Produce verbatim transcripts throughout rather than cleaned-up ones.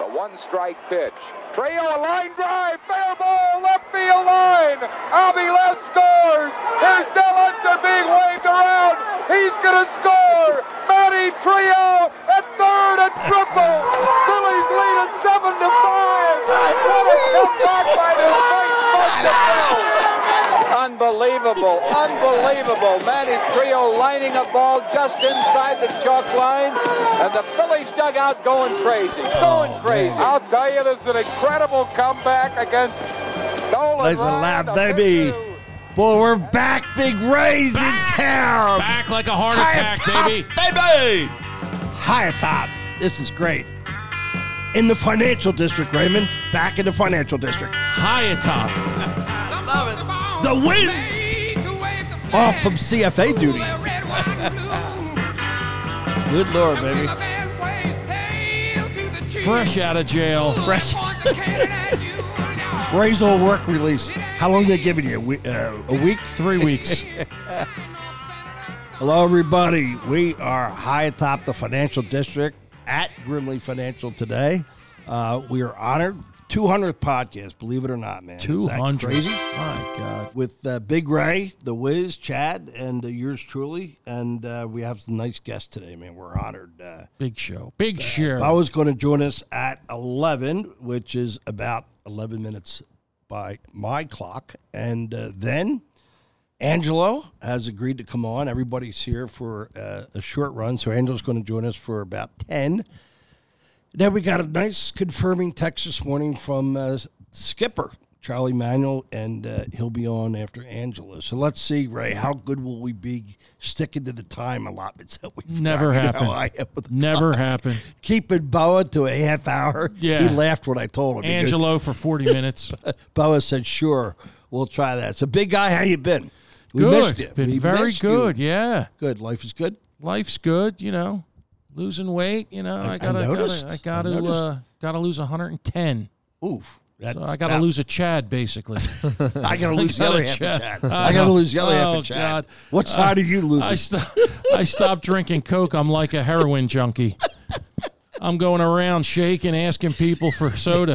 one strike pitch. Trio, a line drive, fair ball, left field line. Aviles scores. There's Delunzer being waved around. He's going to score. Manny Trio at third and triple. Phillies lead at seven to five. What a comeback by this great Buster. Unbelievable, unbelievable. Manny Trio lining a ball just inside the chalk line, and the Phillies dugout going crazy, going oh, crazy. Man. I'll tell you, this is an incredible comeback against Nolan Nice and Ryan, loud, baby. Boy, we're back, Big Ray's in town. Back like a heart High attack, atop, baby. Baby. High atop. This is great. In the financial district, Raymond. Back in the financial district. High atop. The Wiz off from C F A duty. Good Lord, baby. Fresh out of jail. Fresh. Ray's on work release. How long are they giving you? A week? Uh, a week? Three weeks. Hello, everybody. We are high atop the financial district at Grimley Financial today. Uh, we are honored. two hundredth podcast, believe it or not, man. two hundred. Crazy? My God. With uh, Big Ray, The Wiz, Chad, and uh, yours truly. And uh, we have some nice guests today, man. We're honored. Uh, Big show. Big show. I was going to join us at eleven, which is about eleven minutes by my clock. And uh, then Angelo has agreed to come on. Everybody's here for uh, a short run, so Angelo's going to join us for about ten. Then we got a nice confirming text this morning from uh, Skipper, Charlie Manuel, and uh, he'll be on after Angela. So let's see, Ray, how good will we be sticking to the time allotments that we've Never got? happened. You know, I am with Never time. happened. Keeping Boa to a half hour. Yeah. He laughed when I told him. Angelo for forty minutes. Boa said, sure, we'll try that. So, big guy, how you been? We good. missed you. Been we very missed good, you. yeah. Good. Life is good? Life's good, you know. Losing weight, you know. I, I gotta, I noticed. gotta, I gotta, I uh, gotta lose one hundred ten. Oof. That's, So I gotta that, lose a Chad, basically. I gotta lose the gotta other half Chad. of Chad. I gotta lose the other half Oh, of Chad. God. What side Uh, are you losing? I, st- I stopped drinking Coke. I'm like a heroin junkie. I'm going around shaking, asking people for soda.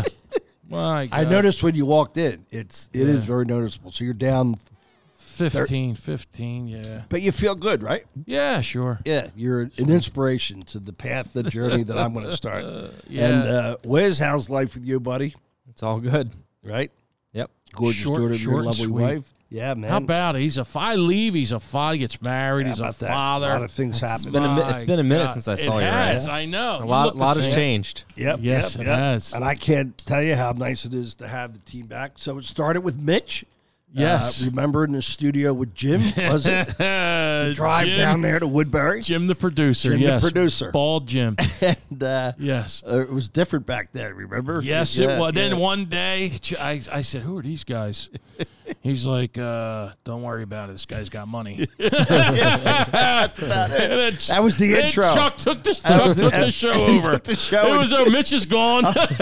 My God. I noticed when you walked in, it's it Yeah. is very noticeable. So you're down, fifteen, fifteen, yeah. but you feel good, right? Yeah, sure. Yeah, you're an inspiration to the path, the journey that I'm going to start. Yeah. And uh, Wiz, how's life with you, buddy? It's all good. Right? Yep. Gorgeous Short- daughter, short your and lovely sweet. wife. Yeah, man. How about it? He's a fa- I leave, he's a father, gets married, How he's a about that? father. A lot of things It's happen. been a mi- My it's been a minute God. since I saw it you, has, right? I know. A You lot, look the lot has same. changed. Yep, Yes, yep, it yep. has. And I can't tell you how nice it is to have the team back. So it started with Mitch. Yes. Uh, remember in the studio with Jim, was it? Uh, Drive Jim, down there to Woodbury. Jim the producer, Jim the yes. producer. Bald Jim. And uh, Yes. uh, it was different back then, remember? Yes, Yeah, it was. yeah. Then one day, I, I said, who are these guys? He's like, uh, don't worry about it. This guy's got money. That's about it. And then, That was the then intro. Chuck took the, Chuck was- took the show he over. took the show It and- was, oh, Mitch is gone.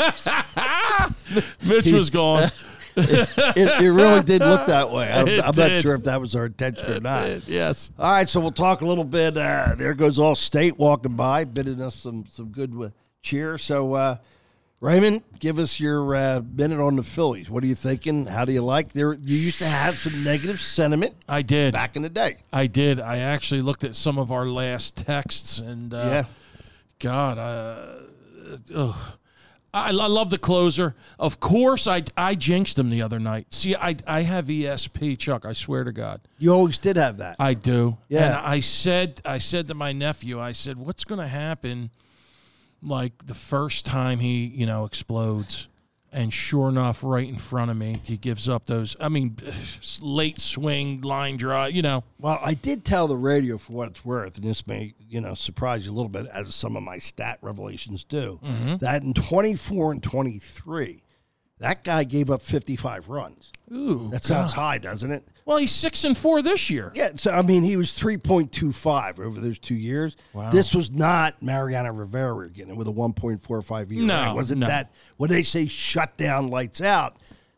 Mitch was gone. it, it really did look that way. I'm, It I'm not did. sure if that was our intention or not. Uh, yes. All right, so we'll talk a little bit. Uh, there goes Allstate walking by, bidding us some some good uh, cheer. So, uh, Raymond, give us your uh, minute on the Phillies. What are you thinking? How do you like? There, you used to have some negative sentiment I did. back in the day. I did. I actually looked at some of our last texts, and uh, Yeah. God, uh, ugh. I, I love the closer. Of course, I, I jinxed him the other night. See, I I have E S P, Chuck. I swear to God, You always did have that. I do. Yeah. And I said I said to my nephew, I said, "What's going to happen?" Like the first time he, you know, explodes. And sure enough, right in front of me, he gives up those, I mean, late swing, line drive, you know. Well, I did tell the radio for what it's worth, and this may, you know, surprise you a little bit, as some of my stat revelations do, Mm-hmm. that in twenty-four and twenty-three, that guy gave up fifty-five runs. Ooh, That sounds high, doesn't it? well, he's six and four this year. Yeah, so I mean, he was three point two five over those two years. Wow. This was not Mariano Rivera again with a one point four five E R A. No, Wasn't no. that when they say shut down, lights out?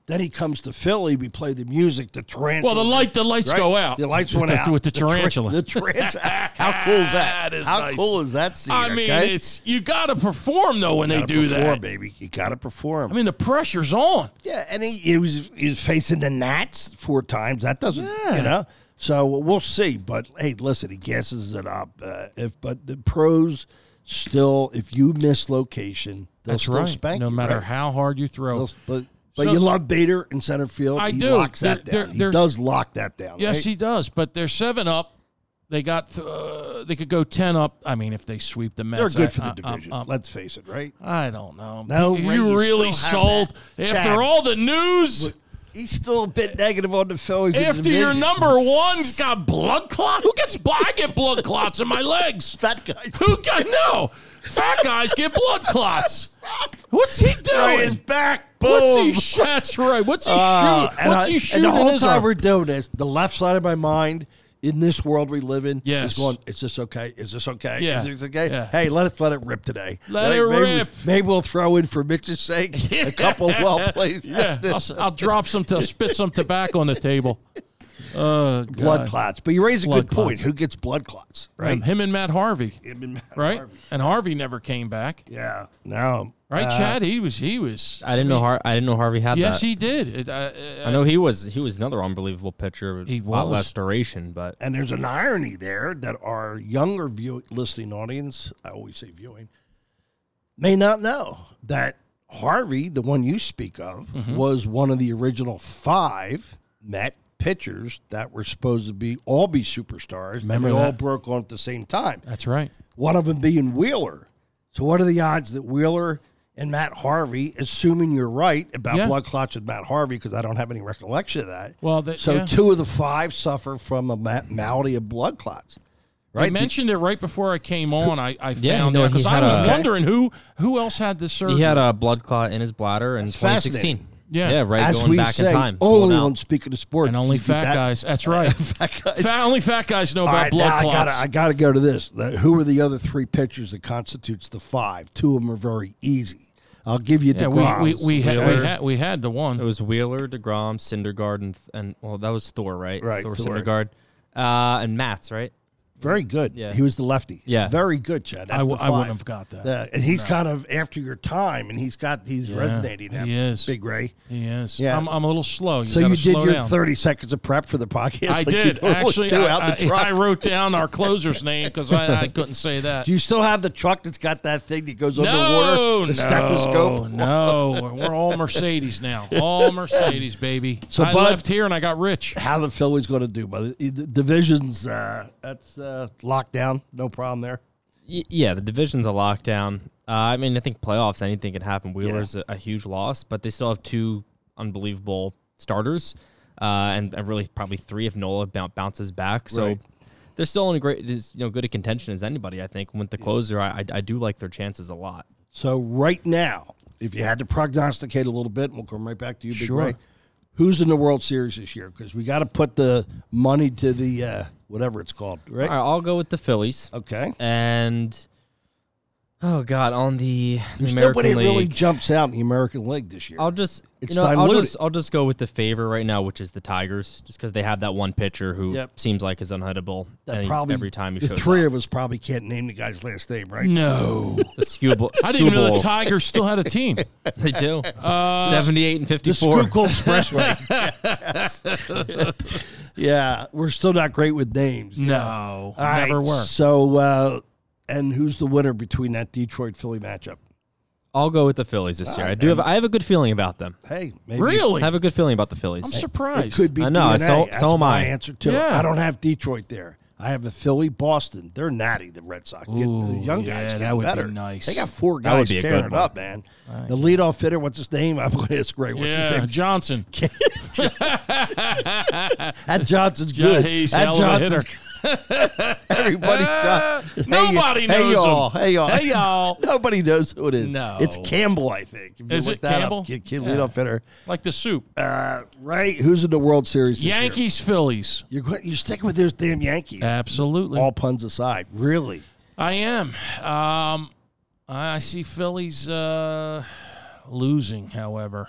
Then he comes to Philly. We play the music. The tarantula. Well, the light, the lights right? go out. The lights with went the, out with the tra- tarantula. The, tarantula. How cool is that? That is How nice. cool is that scene? I mean, okay? it's you got to perform though when You they gotta do perform, that, baby. You got to perform. I mean, the pressure's on. yeah, and he, he was he was facing the Nats four times. That doesn't, Yeah. you know. So we'll see. But hey, listen, he guesses it up. Uh, if but the pros still, if you miss location, they'll That's still right. spank No you, matter right? how hard you throw. They'll- but but So- you love Bader in center field. I he do. locks that They're- down. they're- he does lock that down. Yes, right? he does. But they're seven up. They got. Uh, they could go ten up. I mean, if they sweep the They're Mets, good I- for the I- I'm- division. I'm- Let's face it, right? I don't know. No, you Ray, you really still have sold that. after Chad. all the news. He's still a bit negative on the Phillies. in the After your division. number one's got blood clot. Who gets blood? I get blood clots in my legs. Fat guys. Who got no? Fat guys get blood clots. What's he doing? Right, his back. Boom. What's he? sh- That's right. What's he Uh, shooting? and What's I- he shooting? And the in whole his time arm? we're doing this, the left side of my mind in this world we live in Yes. is going, is this okay? Is this okay? Yeah. Is this okay? Yeah. Hey, let us let it rip today. Let Right? it maybe, rip. Maybe we'll throw in for Mitch's sake a couple well plays. Yeah, I'll, s- I'll drop some. To, spit some tobacco on the table. Uh, blood God. clots. But you raise a Blood good point. clots. Who gets blood clots? Um, Right. him and Matt Harvey, Him and Matt right? Harvey. And Harvey never came back, Yeah. No. right? Uh, Chad, he was. He was. I didn't know. Har- I didn't know Harvey had Yes, that. he did. It, uh, I know he was. He was another unbelievable pitcher. With He a lot was. less duration, but And there's an irony there that our younger view- listening audience, I always say viewing, may not know that Harvey, the one you speak of, Mm-hmm. was one of the original five Met pitchers that were supposed to be all be superstars. Remember and they all that? broke on at the same time. That's right. One of them being Wheeler. So what are the odds that Wheeler and Matt Harvey, assuming you're right about Yeah. blood clots with Matt Harvey, because I don't have any recollection of that. Well, that, So yeah. two of the five suffer from a ma- malady of blood clots. I Right? mentioned it right before I came on. I, I Yeah, found no, out he because I had was a- wondering who who else had this surgery. he had a blood clot in his bladder in That's twenty fascinating. sixteen. Yeah. yeah, right. As going we back say, in time. only Pulling out. on Speaking of Sports. and only You beat fat that? guys. That's right. Fat guys. Fat, only fat guys know All about right, blood now I clots. gotta, I gotta go to this. The- who are the other three pitchers that constitutes the five? Two of them are very easy. I'll give you yeah, DeGrom. we we we, ha- we Wheeler. had we had the one. It was Wheeler, DeGrom, Syndergaard, and, and well, that was Thor, right? Right, Thor, Thor. Syndergaard, uh, and Mats, right? Very good. Yeah. He was the lefty. Yeah. Very good, Chad. That's I, w- the I wouldn't five. have got that. Yeah, and he's kind of after your time, and he's got he's Yeah, resonating now. he is. Big Ray. He is. Yeah. I'm, I'm a little slow. You So gotta you did slow your down. thirty seconds of prep for the podcast. I like you did normally actually. do I, out in the I- truck. I wrote down our closer's name because I, I couldn't say that. Do you still have the truck that's got that thing that goes No, underwater? no, The stethoscope? no. We're all Mercedes now. All Mercedes, baby. So, I Bud- left here and I got rich. How the Phillies going to do? But the the divisions, uh, that's uh, locked down. No problem there. Y- yeah, the division's a lockdown. Uh, I mean, I think playoffs, anything can happen. Wheeler's a, a huge loss, but they still have two unbelievable starters, uh, and, and really probably three if Nola b- bounces back. So Right. they're still in a great, is, you know, good a contention as anybody. I think with the closer, I, I I do like their chances a lot. So right now, if you had to prognosticate a little bit, and we'll come right back to you, Big Sure. Ray. Who's in the World Series this year? Because we got to put the money to the uh, whatever it's called, right? All right, I'll go with the Phillies. Okay. And oh god, on the, the There's American nobody League, really jumps out in the American League this year. I'll just It's you know I'll diluted. just I'll just go with the favor right now, which is the Tigers, just because they have that one pitcher who Yep. seems like is unhittable that any- probably every time he the shows three up. of us probably can't name the guy's last name, right? No. The Skubal, I didn't even know the Skubal- Tigers still had a team. They do. Uh, Seventy-eight and The fifty-four. Schuylkill Expressway. Yeah, we're still not great with names. No. All right, Never were. So, uh, and who's the winner between that Detroit Philly matchup? I'll go with the Phillies this All year. right, I do man. have. I have a good feeling about them. Hey, maybe Really? I have a good feeling about the Phillies. I'm it surprised. could be I know, D N A. so- That's so am my I. answer to it. Yeah. I don't have Detroit there. I have a Philly, Boston. They're natty, the Red Sox. Get- Ooh, the young yeah, guys that getting would be better. nice. They got four That would guys be a good tearing it one. up, man. The leadoff hitter, what's his name? I'm going to ask Ray. What's yeah, his name? Johnson. That Johnson's Yeah, good. he's that hell of a Johnson's Everybody, John. Nobody hey, knows hey y'all, him. Hey y'all, Hey, y'all. Nobody knows who it is. No. It's Campbell, I think. If you Is look it that Campbell? Up, kid, kid Yeah. leadoff hitter. Like the soup. Uh, Ray, who's in the World Series? This year? Yankees, Phillies. You're go- you're sticking with those damn Yankees. Absolutely. All puns aside, really. I am. Um, I see Phillies uh, losing, however.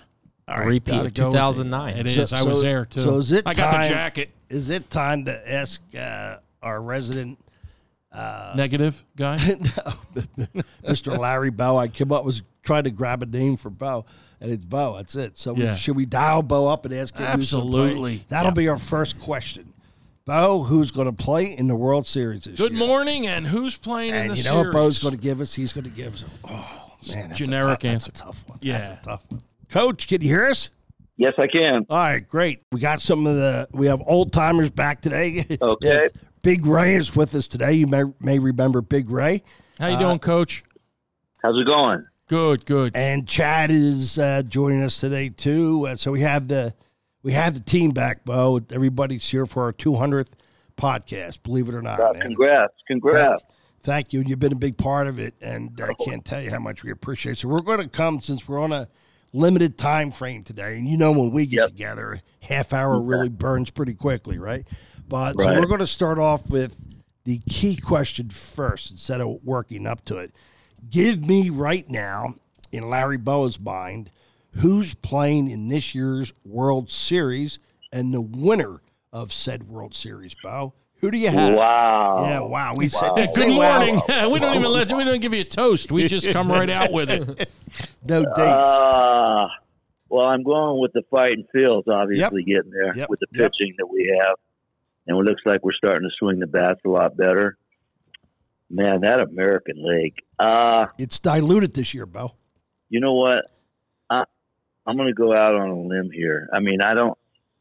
All right, Repeat gotta of go with two thousand nine. It So- is. I was so- there too. so is it I got time- the jacket. Is it time to ask uh, our resident Negative guy. Mister Larry Bow? I came up was trying to grab a name for Bow, and it's Bow. That's it. So we- Yeah. should we dial Bow up and ask him who's gonna play? Absolutely. That'll Yeah. be our first question. Bo, who's going to play in the World Series this Good year? morning, and who's playing in And the you know series? what Bo's going to give us? He's going to give us. Oh man, that's Generic a tough, answer. That's a tough one. Yeah. That's a tough one. Coach, can you hear us? Yes, I can. All right, great. We got some of the. We have old timers back today. Okay. Yeah, Big Ray is with us today. You may may remember Big Ray. How you doing, Coach? How's it going? Good, good. And Chad is uh, joining us today too. Uh, so we have the we have the team back, Bo. Everybody's here for our two hundredth podcast. Believe it or not, Uh, man. congrats. Congrats. Thank, thank you. You've been a big part of it, and I can't tell you how much we appreciate it. So we're going to come, since we're on a limited time frame today, and you know when we get Yep. together, half hour really burns pretty quickly, right? But so Right. we're going to start off with the key question first instead of working up to it. Give me right now, in Larry Boa's mind, who's playing in this year's World Series and the winner of said World Series, Bo. Who do you have? Wow. Yeah, wow. We said Wow. that. Good Say wow. morning. we don't even let we don't give you a toast. We just come right out with it. No dates. Uh, well, I'm going with the fighting Fields, obviously, getting there Yep. with the Yep. pitching that we have. And it looks like we're starting to swing the bats a lot better. Man, that American League. Uh, It's diluted this year, Bo. you know what? I, I'm going to go out on a limb here. I mean, I don't.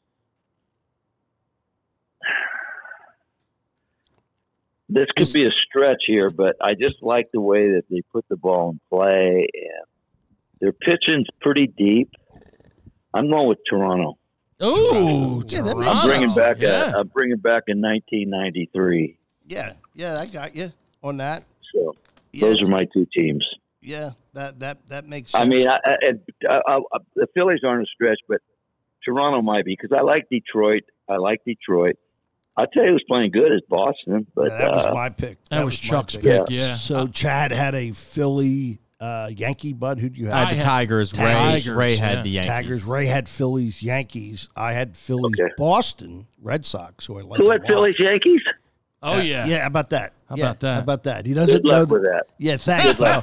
This could be a stretch here, but I just like the way that they put the ball in play, and their pitching's pretty deep. I'm going with Toronto. Ooh, Yeah, that makes Toronto. I'm bringing back yeah. a, I'm bringing back in nineteen ninety-three. Yeah, yeah, I got you on that. So Yeah, those are my two teams. yeah, that that that makes sense. I mean, I, I, I, I, the Phillies aren't a stretch, but Toronto might be, because I like Detroit. I like Detroit. I'll tell you who's playing good is Boston, but Yeah, that was uh, my pick. That, was my Chuck's pick. pick. Yeah. Yeah. So Chad had a Philly uh, Yankee, Bud. Who do you I have? had the had Tigers. Ray, Tigers, Ray had yeah. the Yankees. Tigers. Ray had Phillies, Yankees. I had Phillies, Okay. Boston, Red Sox. So I like who had Phillies Yankees? oh yeah. Yeah, how about that? How Yeah, about that? How about that? He doesn't Good know luck the- with that. Yeah, thanks, Bo.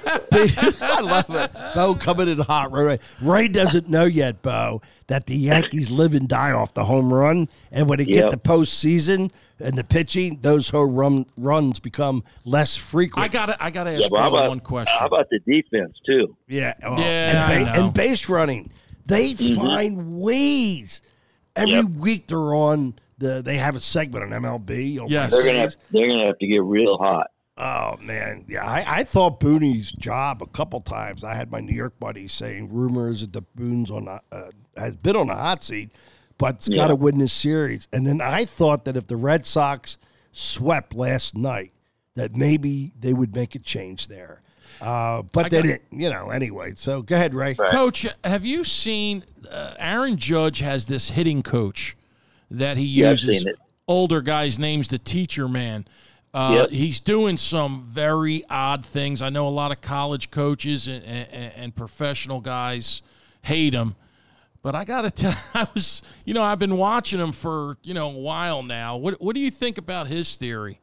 I love it. Bo coming in hot. Ray, Ray. Ray doesn't know yet, Bo, that the Yankees live and die off the home run. And when they get Yep. to postseason and the pitching, those home run, runs become less frequent. I gotta I gotta ask Yeah, but how Bo about, one question. how about the defense too? Yeah. oh, Yeah, I and, know. and base running. They find ways. Every Yep. week they're on the, they have a segment on M L B. on Yes. They're gonna Wednesdays. have, they're gonna have to get real hot. Oh man, yeah. I, I thought Booney's job a couple times. I had my New York buddies saying rumors that the Boone's on the, uh, has been on the hot seat, but it's got to Yeah. win this series. And then I thought that if the Red Sox swept last night, that maybe they would make a change there. Uh, but I they got- didn't. You know. Anyway, so go ahead, Ray. Right. Coach, have you seen uh, Aaron Judge has this hitting coach that he Yeah, I've uses seen it. older guys' names, the teacher man. Uh, Yep. He's doing some very odd things. I know a lot of college coaches and, and, and professional guys hate him. But I got to tell I was, you know, I've been watching him for, you know, a while now. What what do you think about his theory?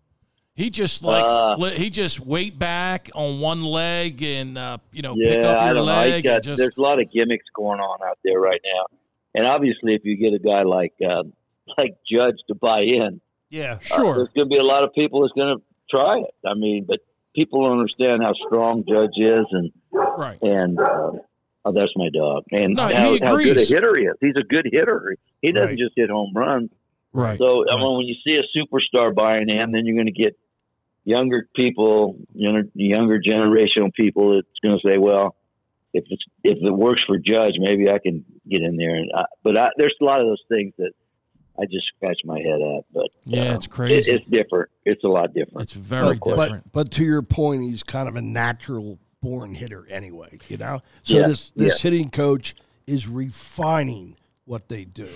He just like Uh, fli he just wait back on one leg and uh, you know pick Yeah, up I your don't know. He's leg got, and just there's a lot of gimmicks going on out there right now, and obviously, if you get a guy like uh, like Judge to buy in, Yeah. uh, sure. there's going to be a lot of people that's going to try it. I mean, but people don't understand how strong Judge is, and Right. and uh, oh, that's my dog, and No, he how, how good a agrees. hitter he is. He's a good hitter. He doesn't Right. just hit home runs. Right. So I Right. mean, when you see a superstar buying in, then you're going to get younger people, younger, younger generational people that's going to say, "Well, if it's if it works for Judge, maybe I can get in there." And I, but I, there's a lot of those things that I just scratch my head at. But Yeah, uh, it's crazy. It, it's different. It's a lot different. It's very No question. different. But but to your point, he's kind of a natural born hitter anyway, you know? So Yeah, this this hitting coach is refining what they do.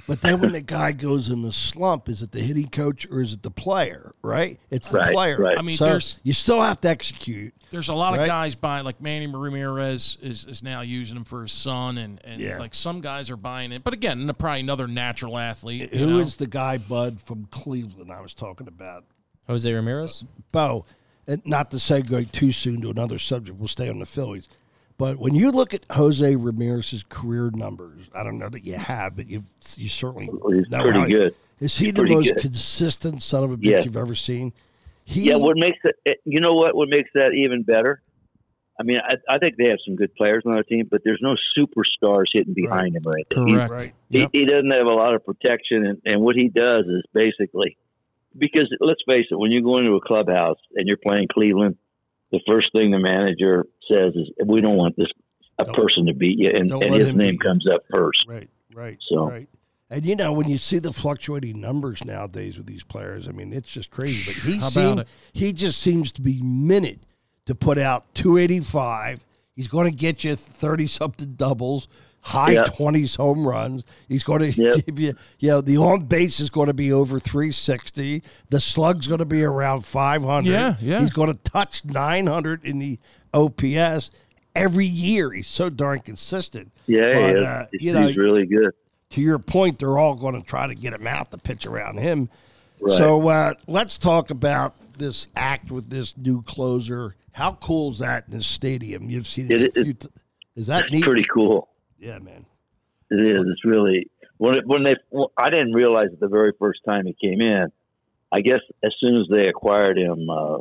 But then when the guy goes in the slump, is it the hitting coach or is it the player, right? It's the Right, player. right. I mean, so there's you still have to execute. there's a lot of Right. guys buying, like Manny Ramirez is, is now using him for his son, and, and Yeah. like some guys are buying it. But again, probably another natural athlete. you Who is know? the guy, Bud, from Cleveland I was talking about? Jose Ramirez. Bo, and not to segue too soon to another subject, we'll stay on the Phillies. But when you look at Jose Ramirez's career numbers, I don't know that you have, but you you certainly He's know pretty how he- good. Is he He's the pretty most good. consistent son of a bitch Yes. you've ever seen? He, Yeah, what makes it? You know what? What makes that even better? I mean, I, I think they have some good players on their team, but there's no superstars hitting behind him right there. He- Correct. right? He, Yep. he doesn't have a lot of protection, and, and what he does is basically because let's face it, when you go into a clubhouse and you're playing Cleveland, the first thing the manager says is, "We don't want this a Don't- person to beat you," and, don't and let his him name beat you. comes up first. Right, right, So- right. And you know, when you see the fluctuating numbers nowadays with these players, I mean, it's just crazy. But he How about seemed, it? he just seems to be minute to put out two eighty-five. He's going to get you thirty something doubles, high Yeah. twenties home runs. He's going to Yep. give you, you know, the on base is going to be over three sixty. The slug's going to be around five hundred. Yeah, yeah. He's going to touch nine hundred in the O P S every year. He's so darn consistent. Yeah, But, he is. uh, he's, you know, he's really good. to your point, they're all going to try to get him out to pitch around him. Right. So uh, let's talk about this act with this new closer. How cool is that in the stadium? You've seen it. It- a few t- is that It's neat? pretty cool. Yeah, man. It is. It's really when it, when they. Well, I didn't realize it the very first time he came in. I guess as soon as they acquired him, uh, uh,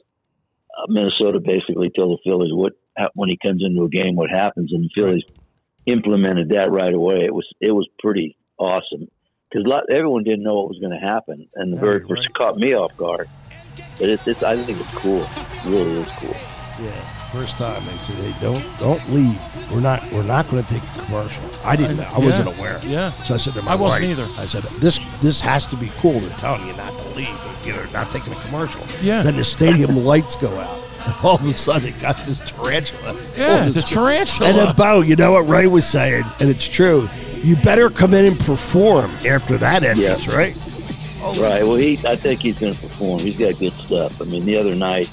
Minnesota basically told the Phillies what how, when he comes into a game, what happens, and the Phillies implemented that right away. It was it was pretty awesome because everyone didn't know what was going to happen, and the Yeah, very you're first right. it caught me off guard. But it's, it's I think it's cool. It really is cool. Yeah, first time they said, "Hey, don't don't leave. We're not we're not going to take a commercial." I didn't. know. I Yeah, wasn't aware. yeah. So I said to my I wasn't wife, either. I said, "This this has to be cool. They're telling you not to leave. You know, not taking a commercial." Yeah. Then the stadium lights go out. And all of a sudden, it got this tarantula. Yeah, Oh, the this- tarantula. And then, Bo, you know what Ray was saying, and it's true. You better come in and perform after that entrance, Yeah. right? Right. Well, he. I think he's going to perform. He's got good stuff. I mean, the other night,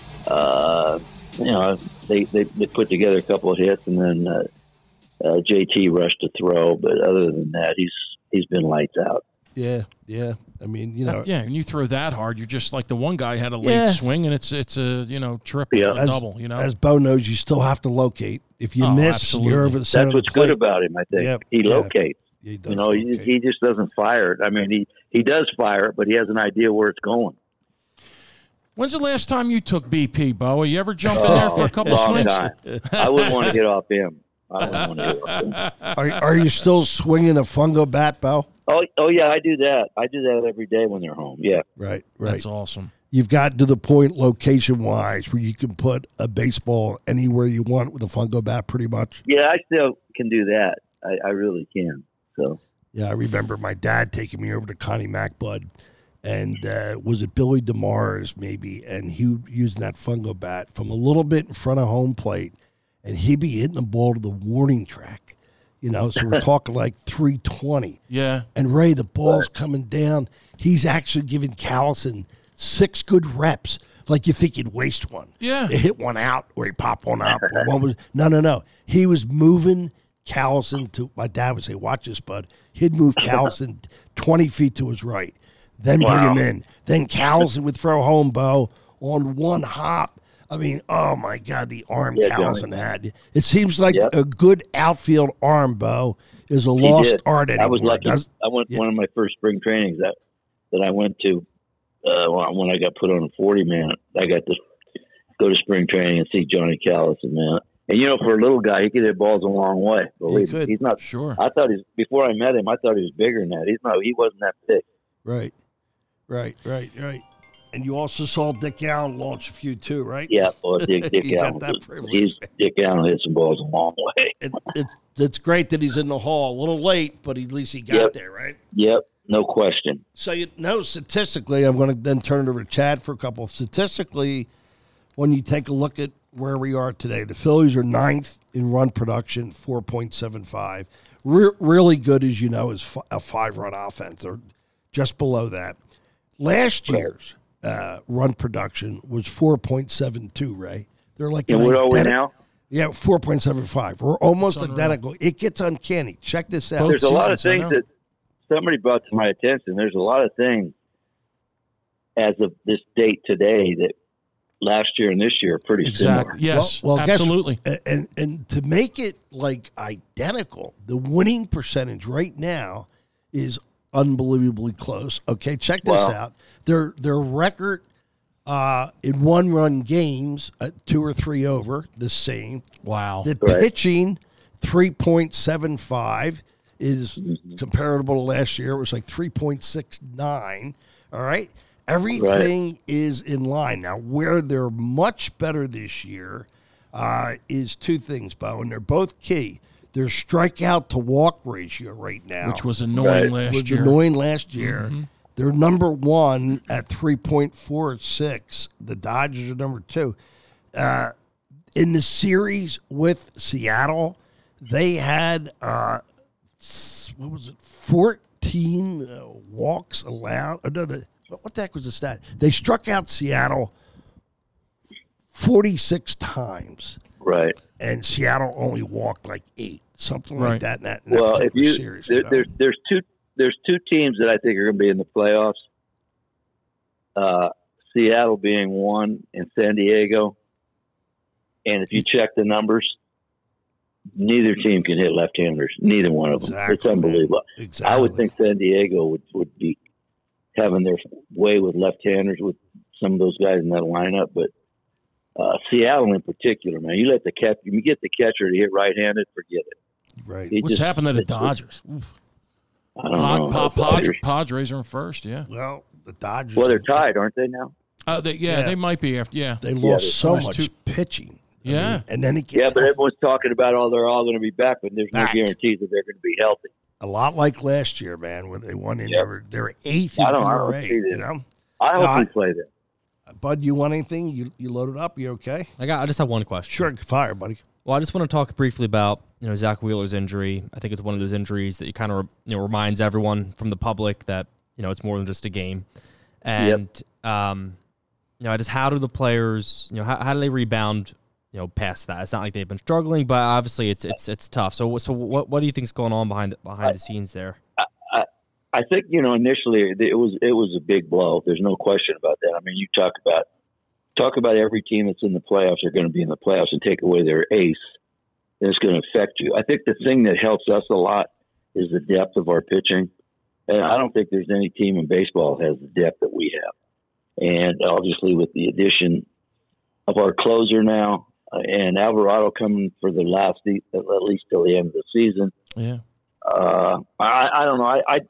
uh, you know, they, they they put together a couple of hits, and then uh, uh, J T rushed to throw. But other than that, he's he's been lights out. Yeah, yeah. I mean, you know, Yeah, and you throw that hard, you're just like the one guy had a late Yeah. swing, and it's it's a you know triple, Yeah. a as, double. You know, as Bo knows, you still have to locate. If you Oh, miss, absolutely. you're over the center That's of what's the plate. good about him. I think Yep. he Yeah. locates. He does You know, he, locate. he just doesn't fire it. I mean, he he does fire it, but he has an idea where it's going. when's the last time you took B P, Bo? You ever jump in there for a couple of long swings? time. I wouldn't want to get off him. I wouldn't want to get off him. Are, are you still swinging a fungo bat, Bo? Oh, oh yeah, I do that. I do that every day when they're home. Yeah. Right, right. That's awesome. You've got to the point location-wise where you can put a baseball anywhere you want with a fungo bat, pretty much. Yeah, I still can do that. I, I really can. So Yeah, I remember my dad taking me over to Connie Mack, Bud, and uh, was it Billy DeMars maybe, and he using that fungo bat from a little bit in front of home plate, and he'd be hitting the ball to the warning track, you know. So we're talking like three twenty, Yeah, and Ray, the ball's coming down. He's actually giving Callison six good reps. Like you think he'd waste one. Yeah. He hit one out or he popped one up. Or one was no, no, no. He was moving Callison to. My dad would say, "Watch this, bud." He'd move Callison twenty feet to his right, then bring Wow. him in. Then Callison would throw home, Bo, on one hop. I mean, oh my God, the arm Yeah, Callison Johnny. had. It seems like Yep. a good outfield arm, Bo, is a he lost did. art anymore. I was lucky. Does- I went yeah. one of my first spring trainings that that I went to uh, when I got put on a forty man. I got to go to spring training and see Johnny Callison, man. And you know, for a little guy, he could hit balls a long way. Believe me. could. He's not. sure. I thought he's before I met him. I thought he was bigger than that. He's not. He wasn't that big. Right, right, right, right. And you also saw Dick Allen launch a few too, right? Yeah, well, Dick, Dick You got Allen. that was- privilege. He's Dick Allen hit some balls a long way. It, it, it's great that he's in the hall. A little late, but at least he got Yep. there, right? Yep, no question. So you know, statistically, I'm going to then turn it over to Chad for a couple. Statistically, when you take a look at where we are today, the Phillies are ninth in run production, four point seven five. Re- really good, as you know, is f- a five-run offense. They're just below that. Last year's uh, run production was four point seven two, Ray. They're like And an what are we identi- now? Yeah, four point seven five. We're almost That's unreal. identical. It gets uncanny. Check this out. Both There's a lot of seasons, I things know. that somebody brought to my attention. There's a lot of things as of this date today that last year and this year are pretty Exactly. similar. Yes, Well- well, guess- absolutely. And, and and to make it like identical, the winning percentage right now is unbelievably close. Okay, check this Wow. out. Their their record uh, in one run games, uh, two or three over, the same. Wow. The Right. pitching, three point seven five, is Mm-hmm. comparable to last year. It was like three point six nine. All right. Everything is in line. Now, where they're much better this year uh, is two things, Bo, and they're both key. Their strikeout to walk ratio right now, Which was annoying Right. last was year. annoying last year. Mm-hmm. They're number one at three point four six. The Dodgers are number two. Uh, in the series with Seattle, they had, uh, s- what was it, fourteen uh, walks allowed. Oh, no, the, what the heck was the stat? They struck out Seattle forty-six times, Right. and Seattle only walked like eight, something like Right. that in that, in that Well, if particular you series. there, you know? there's there's two there's two teams that I think are going to be in the playoffs. Uh, Seattle being one, and San Diego. And if you check the numbers, neither team can hit left-handers. Neither one of them. Exactly, It's unbelievable. man. Exactly. I would think San Diego would, would be having their way with left-handers with some of those guys in that lineup, but uh, Seattle in particular, man, you let the catch, you get the catcher to hit right-handed, forget it. Right. He What's just- happened to the it- it- Dodgers? Oof. I don't Pod, know. Pod, The Padres, Dodgers- Padres are in first, yeah. Well, the Dodgers. Well, they're tied, aren't they now? Uh, they, yeah, Yeah. they might be after, yeah. They Yeah, lost they so lost much two- pitching. I Yeah. mean, and then it Yeah, gets but everyone's talking about, oh, they're all going to be back, but there's Back. no guarantees that they're going to be healthy. a lot like last year, man, when they won in Yeah. they were they were eighth in I don't- I E don't R A. see You that. know, I hope No, we I- play them. Bud, you want anything? You you loaded up? You okay? I got. I just have one question. Sure, fire, buddy. Well, I just want to talk briefly about you know Zach Wheeler's injury. I think it's one of those injuries that you kind of you know reminds everyone from the public that you know it's more than just a game. And um, you know, just how do the players you know how, how do they rebound you know past that? It's not like they've been struggling, but obviously it's it's it's tough. So so what what do you think is going on behind the, behind the scenes there? I think, you know, initially it was it was a big blow. There's no question about that. I mean, you talk about talk about every team that's in the playoffs are going to be in the playoffs and take away their ace, and it's going to affect you. I think the thing that helps us a lot is the depth of our pitching. And I don't think there's any team in baseball that has the depth that we have. And obviously with the addition of our closer now uh, and Alvarado coming for the last, at least till the end of the season, Yeah. uh, I, I don't know. I, I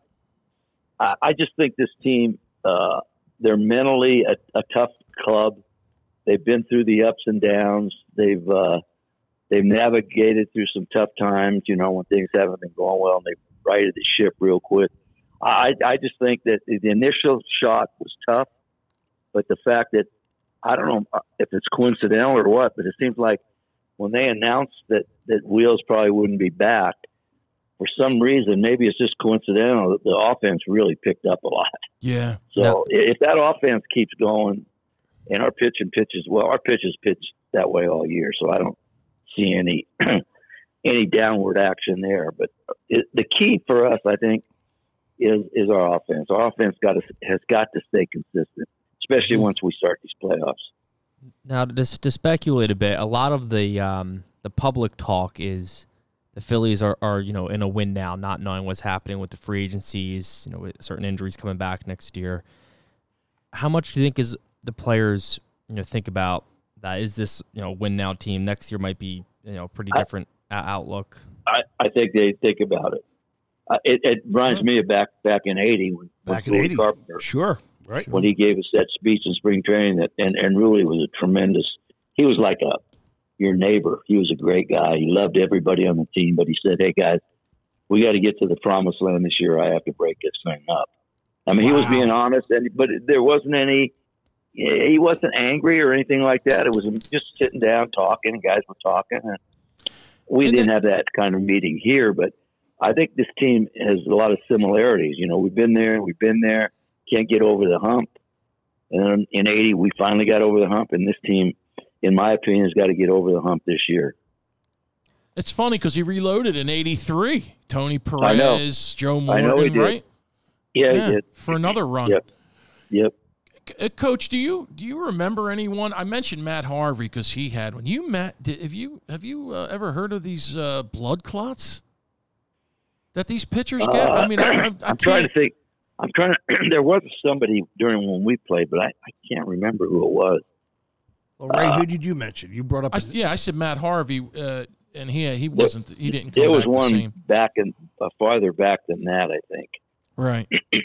I just think this team, uh, they're mentally a, a tough club. They've been through the ups and downs. They've uh, they've navigated through some tough times, you know, when things haven't been going well, and they've righted the ship real quick. I, I just think that the initial shock was tough, but the fact that, I don't know if it's coincidental or what, but it seems like when they announced that, that Wheels probably wouldn't be back, for some reason, maybe it's just coincidental, that the offense really picked up a lot. Yeah. So No. if that offense keeps going, and our pitch and pitches, well, our pitches pitch that way all year, so I don't see any any downward action there. But it, the key for us, I think, is is our offense. Our offense got to, has got to stay consistent, especially once we start these playoffs. Now, to, to speculate a bit, a lot of the um, the public talk is the Phillies are, are you know in a win now, not knowing what's happening with the free agencies, you know, with certain injuries coming back next year. How much do you think is the players you know think about that? Is this you know win now team next year might be you know pretty different I, outlook? I, I think they think about it. Uh, it, it reminds me of back back in eighty when Back when in Louis eighty, Carpenter, sure, right. when he gave us that speech in spring training, that and and really was a tremendous. He was like a your neighbor. He was a great guy. He loved everybody on the team, but he said, "Hey guys, we got to get to the promised land this year. I have to break this thing up." I mean, he was Wow. being honest, and but there wasn't any. He wasn't angry or anything like that. It was just sitting down talking, and guys were talking, and we And didn't have that kind of meeting here. But I think this team has a lot of similarities. You know, we've been there, we've been there, can't get over the hump. And then in eighty, we finally got over the hump, and this team, in my opinion, has got to get over the hump this year. It's funny because he reloaded in eighty-three. Tony I know. Perez, Joe I know he Morgan, did. right? Yeah, Yeah, he did. for another run. Yep. Yep. C- uh, Coach, do you do you remember anyone? I mentioned Matt Harvey because he had one. You Matt, did, have you have you uh, ever heard of these uh, blood clots that these pitchers get? Uh, I mean, I, I, I I'm can't. trying to think. I'm trying to. There was somebody during when we played, but I, I can't remember who it was. Well, Ray, who did you mention? You brought up. I, yeah, I said Matt Harvey, uh, and he he wasn't. He didn't. Come There was back the one same. back in uh, farther back than that, I think. Right.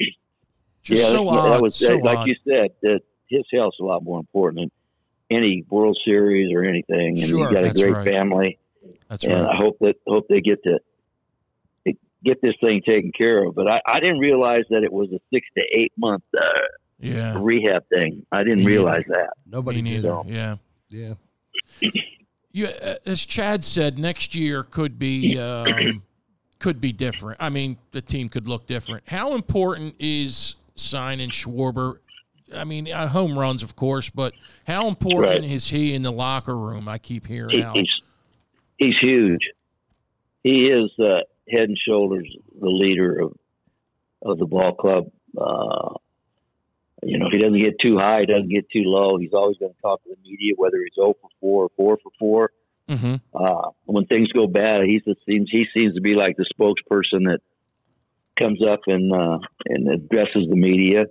Just yeah, so that, odd. that was so like odd. you said. That his health's a lot more important than any World Series or anything. And Sure, he's got a that's great right. family, That's and right. I hope that hope they get to get this thing taken care of. But I, I didn't realize that it was a six to eight month uh, Yeah. rehab thing. I didn't Me neither. realize that. Nobody Me did. neither. Yeah. Yeah. You, uh, as Chad said, next year could be um, could be different. I mean, the team could look different. How important is signing Schwarber? I mean, uh, home runs, of course, but how important Right. is he in the locker room? I keep hearing He, out. he's he's huge. He is uh, head and shoulders the leader of of the ball club. Uh, you know, he doesn't get too high, he doesn't get too low. He's always going to talk to the media, whether he's zero for four or four for four. Mm-hmm. Uh, when things go bad, he's the seems he seems to be like the spokesperson that comes up and uh, and addresses the media.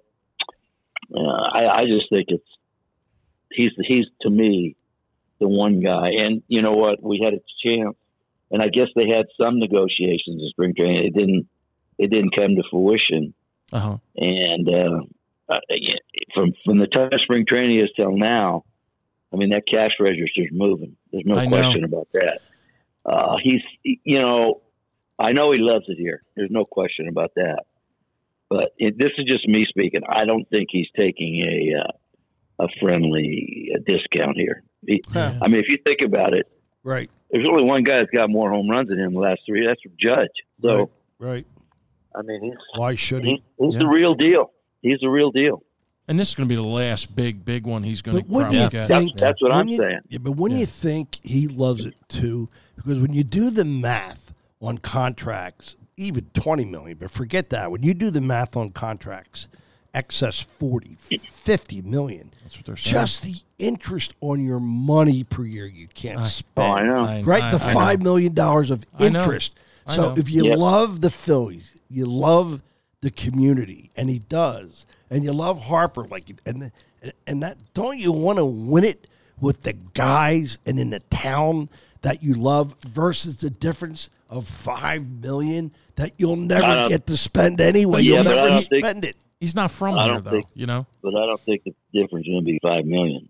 Uh, I, I just think it's he's he's to me the one guy. And you know what? We had a chance, and I guess they had some negotiations in spring training. It didn't it didn't come to fruition. Uh-huh. And uh, uh, from from the time spring training is till now, I mean that cash register's moving. There's no I know. question about that. Uh, he's you know I know he loves it here. There's no question about that. But it, this is just me speaking. I don't think he's taking a uh, a friendly uh, discount here. He, Yeah. I mean, if you think about it, Right. there's only one guy that's got more home runs than him in the last three. That's Judge. So Right. Right. I mean, he's Why should he, he? he's Yeah. the real deal. He's the real deal. And this is going to be the last big, big one he's going to But wouldn't probably you get. That's, think? that's what I'm wouldn't you- saying. Yeah, but wouldn't Yeah. you think he loves it too? Because when you do the math on contracts, even twenty million, but forget that. When you do the math on contracts, excess forty, fifty million, That's what they're saying. just the interest on your money per year you can't Oh, I spend. know. I- Right? I- the I know. five million dollars of I know. interest. I So know. if you Yep. love the Phillies, you love the community, and he does, and you love Harper, like, and and that don't you want to win it with the guys and in the town that you love versus the difference of five million that you'll I never don't- get to spend anyway. Yeah, You'll but I never don't think- spend it. He's not from I here, don't though, think- you know? But I don't think the difference is going to be five million.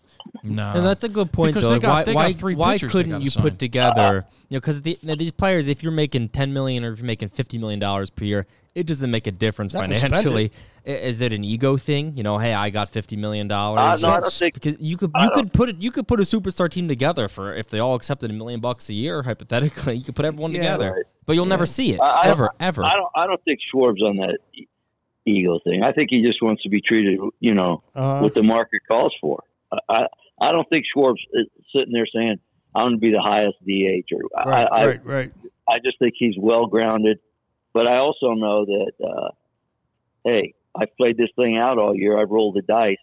No. And that's a good point, Because though. they Like, got- why they got why, three why pitchers they couldn't gotta you sign. put together, you know, because the, these players, if you're making ten million dollars or if you're making fifty million dollars per year, it doesn't make a difference Not to spend financially. I- Is it an ego thing? You know, hey, I got fifty million dollars. Uh, no, I don't think- because you could I you don't- could put it you could put a superstar team together for if they all accepted a million bucks a year hypothetically, you could put everyone Yeah, together. right. But you'll never see it I- I don't- ever ever. I don't. I don't think Schwarb's on that e- ego thing. I think he just wants to be treated, you know, Uh, what the market calls for. I, I, I don't think Schwarb's is sitting there saying, I'm going to be the highest D H. Or right, I, right, right. I, I just think he's well grounded. But I also know that, uh, hey, I've played this thing out all year. I've rolled the dice.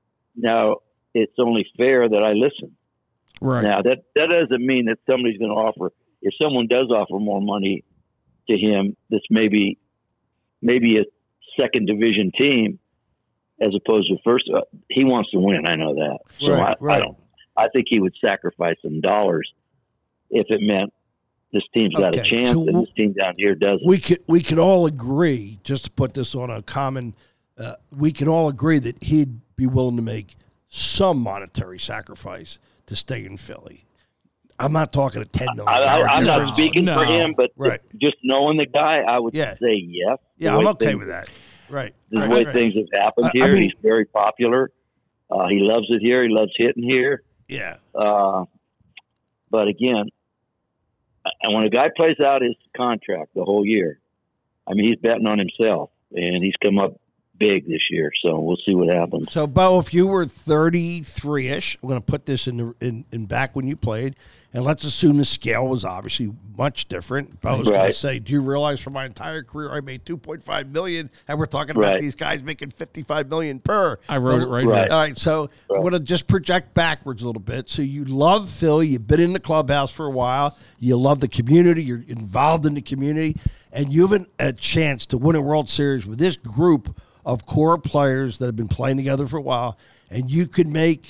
Now, it's only fair that I listen. right. Now, that, that doesn't mean that somebody's going to offer, if someone does offer more money to him, that's maybe maybe a second division team as opposed to first. Uh, he wants to win. I know that. So Right, I, right. I don't. I think he would sacrifice some dollars if it meant this team's got a Okay, chance so and w- this team down here doesn't. we could we could all agree, just to put this on a common, uh, we can all agree that he'd be willing to make some monetary sacrifice to stay in Philly. I'm not talking a ten million. I, I, I'm not difference. speaking No. for him, but Right. just knowing the guy, I would Yeah. say yes. The Yeah, I'm way okay things- with that. Right. The Right, way right. things have happened I- I here, mean- he's very popular. Uh, he loves it here. He loves hitting here. Yeah. Uh, but again, I, and when a guy plays out his contract the whole year, I mean, he's betting on himself, and he's come up big this year. So we'll see what happens. So, Bo, if you were thirty-three-ish, we're going to put this in, the, in in back when you played, and let's assume the scale was obviously much different. Bo was Right. going to say, do you realize for my entire career I made two point five million dollars, and we're talking about Right. these guys making fifty-five million dollars per. I wrote it right, Right. here. All right, so Right. I want to just project backwards a little bit. So you love Philly. You've been in the clubhouse for a while. You love the community. You're involved in the community. And you have an, a chance to win a World Series with this group of core players that have been playing together for a while. And you could make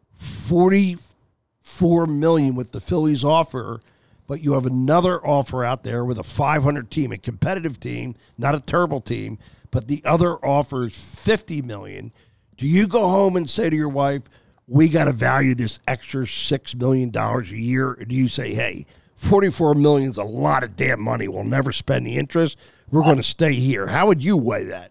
forty-four million dollars with the Phillies offer, but you have another offer out there with a five hundred team, a competitive team, not a terrible team, but the other offer is fifty million dollars. Do you go home and say to your wife, we got to value this extra six million dollars a year? Or do you say, hey, forty-four million dollars is a lot of damn money. We'll never spend the interest. We're going to stay here. How would you weigh that?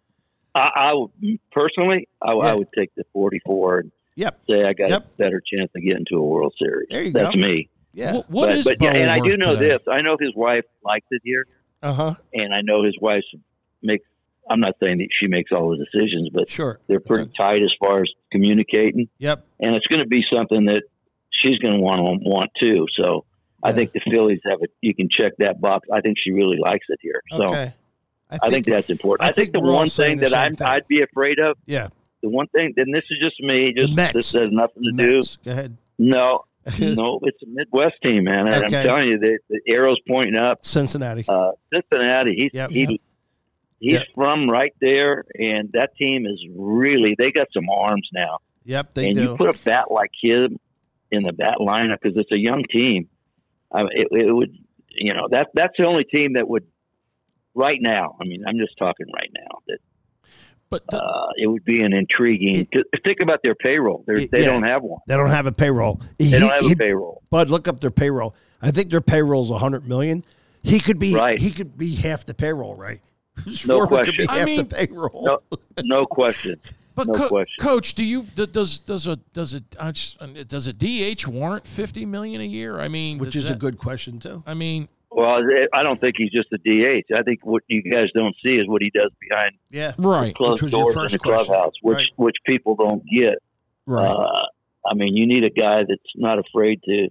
I, I would personally, I, Yeah. I would take the forty-four and Yep. say I got Yep. a better chance of getting to a World Series. There you That's go. me. Yeah. What, what but, is but Bo yeah, and I do worth know today? this. I know his wife likes it here, Uh-huh. and I know his wife makes. I'm not saying that she makes all the decisions, but Sure. they're pretty Okay. tight as far as communicating, Yep. and it's going to be something that she's going to want to want too. So I Yeah. think the Phillies have it. You can check that box. I think she really likes it here. So Okay. I think that's important. I I think, think the we're all one saying thing the that same I'm, thing. I'd be afraid of, Yeah. the one thing, and this is just me, The just Mets. this has nothing to The do. Mets. Go ahead. No, no, it's a Midwest team, man. And Okay. I'm telling you, the, the arrow's pointing up. Cincinnati. Uh, Cincinnati, he's Yep. he, Yep. he's Yep. from right there, and that team is really they got some arms now. Yep, they and do. you put a bat like him in the bat lineup because it's a young team. I it, it would, you know, that that's the only team that would right now. I mean, I'm just talking right now that. But the, Uh, it would be an intriguing. It- think about their payroll. They're, It- they yeah. don't have one. They don't have a payroll. They He- don't have he- a payroll. Bud, look up their payroll. I think their payroll is one hundred million. He could be Right. he could be half the payroll, right? No Schwarber could question. be I half mean- the payroll. No, no question. but no co- question. coach, do you d- does does a does it I just, does a D H warrant fifty million a year? I mean, Which does is a that- good question too. I mean, Well, I don't think he's just a D H. I think what you guys don't see is what he does behind Yeah. right, closed was your doors in first the question. clubhouse, which Right. which people don't get. right. Uh, I mean, you need a guy that's not afraid to.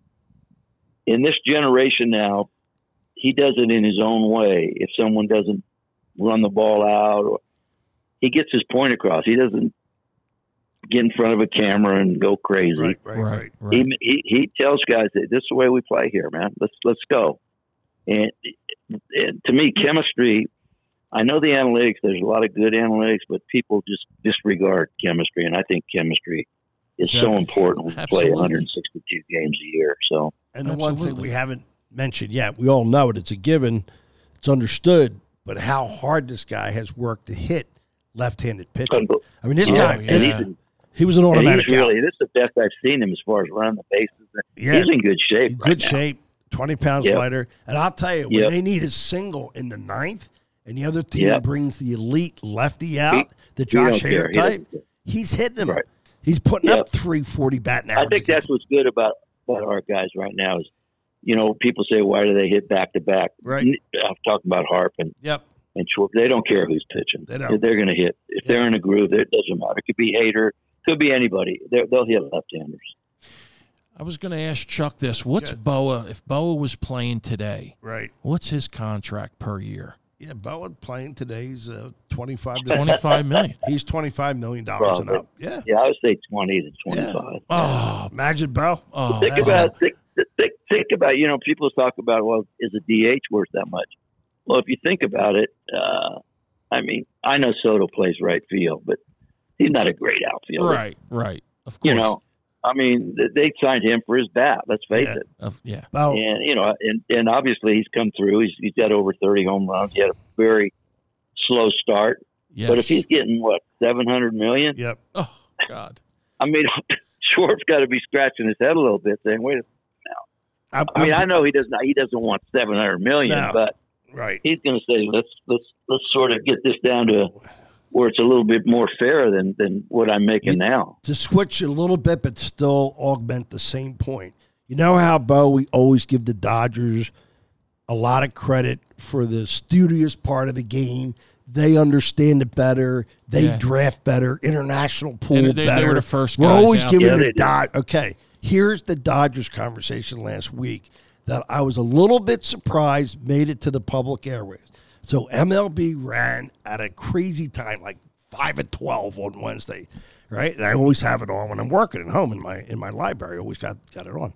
In this generation now, he does it in his own way. If someone doesn't run the ball out, or he gets his point across. He doesn't get in front of a camera and go crazy. Right, right, right. right, right. He, he he tells guys that this is the way we play here, man. Let's let's go. And, and to me, chemistry. I know the analytics. There's a lot of good analytics, but people just disregard chemistry, and I think chemistry is so Yeah, important when you play absolutely. one hundred sixty-two games a year. So And the one thing Absolutely. we haven't mentioned yet, we all know it, it's a given, it's understood, but how hard this guy has worked to hit left-handed pitching. I mean, this Yeah, guy, and and yeah. he's in, he was an and automatic he's out. really this is the best I've seen him as far as running the bases. Yeah. He's in good shape. In right good now. shape, twenty pounds Yep. lighter. And I'll tell you, when Yep. they need a single in the ninth and the other team Yep. brings the elite lefty out, He- the he Josh don't care. Hader He doesn't type, care. he's hitting him. Right. He's putting Yep. up three forty batting I average. think that's what's good about, about our guys right now is, you know, people say, why do they hit back to back? Right. I'm talking about Harp and, Yep. and Schwarber. They don't care who's pitching. They don't. They're going to hit. If Yeah. they're in a groove, it doesn't matter. It could be Hader, could be anybody. They're, they'll hit left-handers. I was going to ask Chuck this: what's Good. Boa? If Boa was playing today, Right. what's his contract per year? Yeah, Bowen playing today's uh, twenty-five to Twenty-five million. He's twenty-five million dollars and Probably. up. Yeah. Yeah, I would say twenty to twenty-five. Oh, Imagine Bo. oh, think that- about think, think, think about you know people talk about, well, is a D H worth that much? Well, if you think about it, uh, I mean, I know Soto plays right field, but he's not a great outfielder. right, right. Of course, You know, I mean, th- they signed him for his bat. Let's face Yeah. it. Of, yeah. Bo. And you know, and, and obviously he's come through. He's he's got over thirty home runs. He had a very slow start, Yes. but if he's getting what seven hundred million, Yep. oh God, I mean, Schwartz got to be scratching his head a little bit, saying, "Wait a I, I mean, I know he doesn't. He doesn't want seven hundred million, No. but right. he's going to say, "Let's let's let's sort of get this down to where it's a little bit more fair than than what I'm making You- now." To switch a little bit, but still augment the same point. You know how, Bo, we always give the Dodgers a lot of credit for the studious part of the game. They understand it better. They Yeah. draft better. International pool And they- they better. were the first We're guys always out giving there. the Yeah, they Dod. Okay, here's the Dodgers conversation last week that I was a little bit surprised made it to the public airways. So M L B ran at a crazy time, like five and twelve on Wednesday, right? And I always have it on when I'm working at home in my in my library. I always got got it on.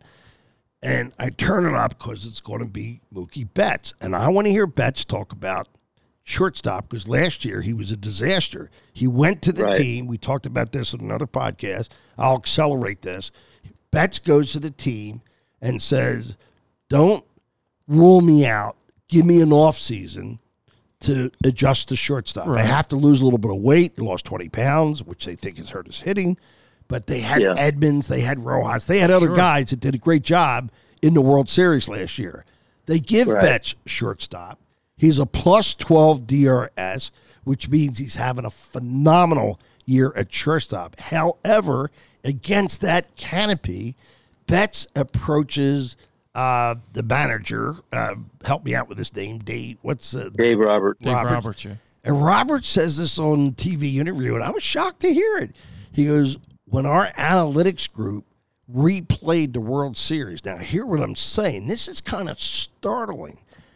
And I turn it up because it's going to be Mookie Betts. And I want to hear Betts talk about shortstop because last year he was a disaster. He went to the Right. team. We talked about this in another podcast. I'll accelerate this. Betts goes to the team and says, don't rule me out. Give me an off season to adjust to shortstop. Right. I have to lose a little bit of weight. He lost twenty pounds, which they think has hurt his hitting. But they had Yeah. Edmonds, they had Rojas, they had other Sure. guys that did a great job in the World Series last year. They give Right. Betts shortstop. He's a plus twelve D R S, which means he's having a phenomenal year at shortstop. However, against that canopy, Betts approaches uh, the manager. Uh, help me out with his name, Dave. What's uh, Dave Robert. Dave Roberts. Roberts, yeah. And Robert says this on T V interview, and I was shocked to hear it. He goes, when our analytics group replayed the World Series, now hear what I'm saying. This is kind of startling.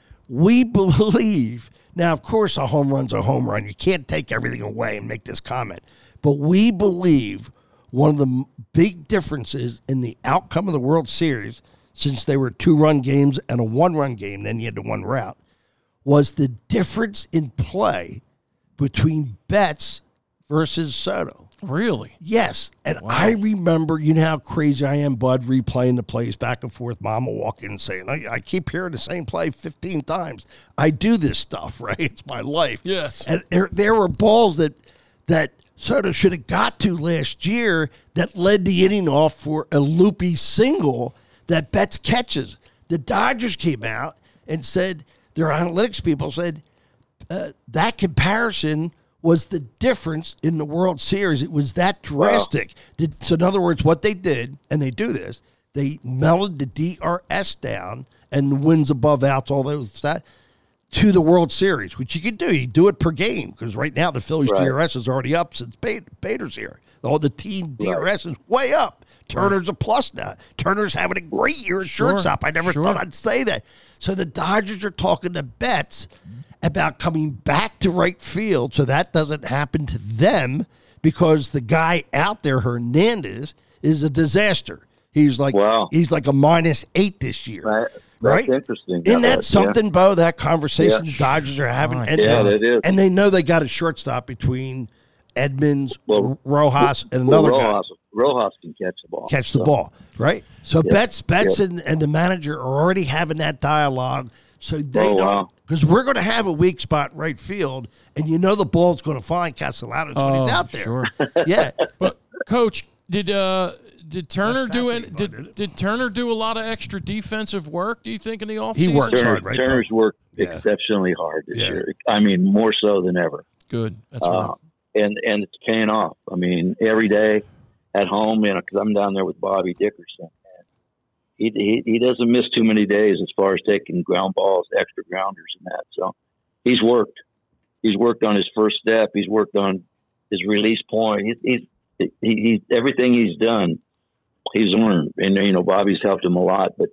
We believe, now, of course, a home run's a home run. You can't take everything away and make this comment. But we believe one of the m- big differences in the outcome of the World Series, since they were two-run games and a one-run game, then you had the one route, was the difference in play between Betts versus Soto. Really? Yes. And I remember, you know how crazy I am, Bud, replaying the plays back and forth. Mom will walk in and say, I, I keep hearing the same play fifteen times. I do this stuff, right? It's my life. Yes. And there, there were balls that that Soto should have got to last year that led the inning off for a loopy single that Betts catches. The Dodgers came out and said, their analytics people said, uh, that comparison was the difference in the World Series. It was that drastic. Did, so in other words, what they did, and they do this, they melted the D R S down and wins above outs, all those that, to the World Series, which you can do. You do it per game because right now the Phillies Right. D R S is already up since Bader's here. All the team D R S is way up. Turner's a plus now. Turner's having a great year at Sure, shortstop. I never sure. thought I'd say that. So the Dodgers are talking to Betts about coming back to right field so that doesn't happen to them because the guy out there, Hernandez, is a disaster. He's like Wow. he's like a minus eight this year. Right. Right? That's interesting. Isn't Yeah, that something, Bo, that conversation Yeah. the Dodgers are having? My And, Yeah, and, it is. and they know they got a shortstop between Edmonds, Well, Rojas, and Well, another guy. Rojas, Rojas can catch the ball. Catch the So, ball, right? So Yeah. Betts, Betts, Yeah. and, and the manager are already having that dialogue. So they Oh, don't, wow. because we're going to have a weak spot right field, and you know the ball's going to find Castellanos when he's Oh, out there. sure. Yeah, But Coach, did uh did Turner do it? fascinating, bud, isn't Did it? did Turner do a lot of extra defensive work? Do you think in the offseason? He works Turner, hard, right, Turner's worked Yeah. exceptionally hard this Yeah. year. I mean, more so than ever. Good. That's Uh, right. and and it's paying off. I mean, every day at home, you know, because I'm down there with Bobby Dickerson. And he, he he doesn't miss too many days as far as taking ground balls, extra grounders, and that. So he's worked. He's worked on his first step. He's worked on his release point. He's, he's he, he everything he's done, he's learned. And you know, Bobby's helped him a lot. But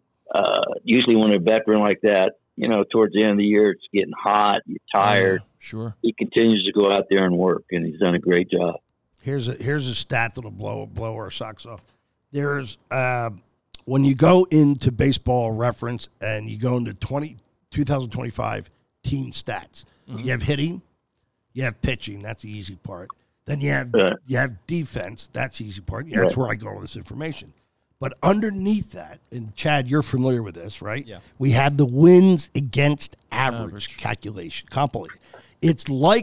uh, usually, when a veteran like that, you know, towards the end of the year, it's getting hot, you're tired. Yeah, sure. He continues to go out there and work, and he's done a great job. here's a here's a stat that'll blow blow our socks off. There's uh, when you go into Baseball Reference and you go into twenty, twenty twenty-five team stats, you have hitting, you have pitching. That's the easy part. Then you have Right. you have defense. That's the easy part. Yeah, that's Right. where I get all this information. But underneath that, and Chad, you're familiar with this, right? Yeah. We have the wins against average, Average. calculation, compilation. It's like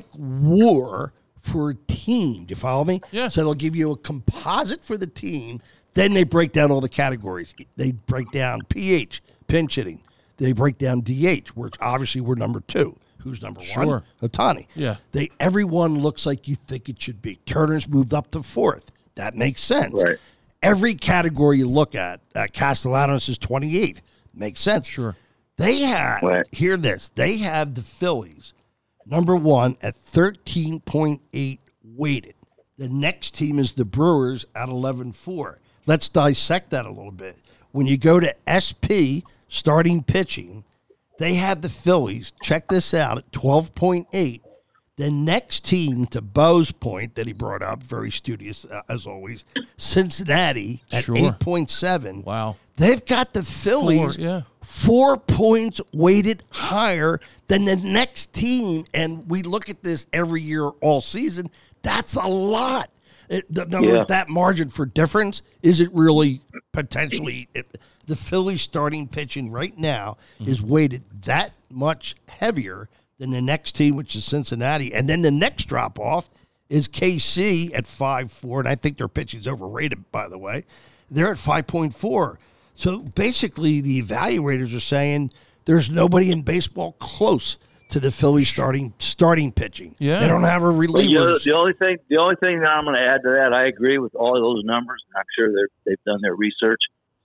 war for a team. Do you follow me? Yeah. So it'll give you a composite for the team. Then they break down all the categories. They break down P H, pinch hitting. They break down D H, which obviously we're number two. Who's number Sure. one? Ohtani. Yeah. They everyone looks like you think it should be. Turner's moved up to fourth. That makes sense. Right. every category you look at, uh, Castellanos is twenty-eighth. Makes sense. Sure. They have, Right. hear this, they have the Phillies, number one, at thirteen point eight weighted. The next team is the Brewers at eleven four. Let's dissect that a little bit. When you go to S P, starting pitching, they have the Phillies, check this out, at twelve point eight. The next team, to Bo's point that he brought up, very studious uh, as always, Cincinnati at Sure. eight point seven. Wow. They've got the Phillies Four, yeah. four points weighted higher than the next team. And we look at this every year, all season. That's a lot. It, in other Yeah. words, that margin for difference, is it really potentially it, the Phillies starting pitching right now Mm-hmm. is weighted that much heavier than the next team, which is Cincinnati. And then the next drop off is K C at five four. And I think their pitching's overrated, by the way. They're at five point four. So basically, the evaluators are saying there's nobody in baseball close to the Phillies starting starting pitching. Yeah. They don't have a But you know, relievers. the only thing, the only thing that I'm going to add to that, I agree with all of those numbers. I'm sure they're, they've done their research.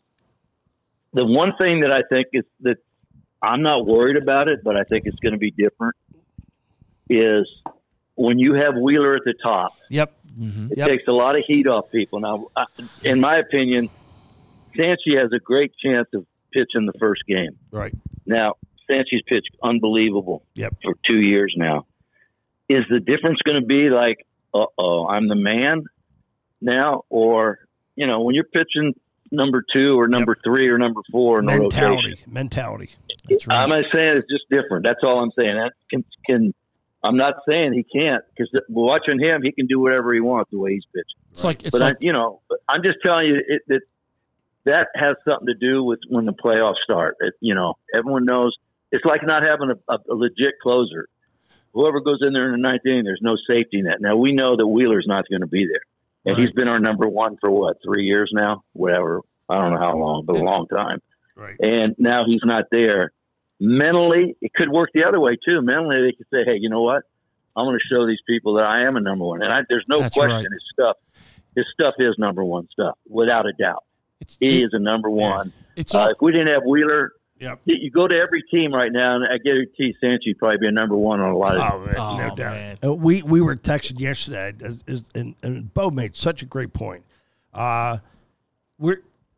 The one thing that I think is that I'm not worried about it, but I think it's going to be different, is when you have Wheeler at the top. Yep. It Yep. takes a lot of heat off people. Now, I, in my opinion, Sanchi has a great chance of pitching the first game. Right. Now, Sanchi's pitched unbelievable Yep. for two years now. Is the difference going to be like, uh-oh, I'm the man now? Or, you know, when you're pitching number two or number yep. three or number four in the mentality. rotation. Mentality. That's right. I'm not saying it's just different. That's all I'm saying. That can, can I'm not saying he can't, because watching him, he can do whatever he wants the way he's pitching. It's like it's but like I, you know, I'm just telling you it, that that has something to do with when the playoffs start. It, you know, everyone knows it's like not having a, a, a legit closer. Whoever goes in there in the ninth inning, there's no safety net. Now we know that Wheeler's not going to be there, and Right. he's been our number one for what, three years now, whatever. I don't know how long, but a long time. Right. And now he's not there. Mentally, it could work the other way too. Mentally, they could say, "Hey, you know what? I'm going to show these people that I am a number one." And I, there's no That's question right. his stuff, his stuff is number one stuff, without a doubt. it's, He it- is a number one. it's Uh, all, if we didn't have Wheeler, Yep. you you go to every team right now, and I guarantee Sanchi would probably be a number one on a lot of. Oh, man, Oh, no doubt. man. Uh, we we were texting yesterday, as- as- and, and Bo made such a great point. Uh, we're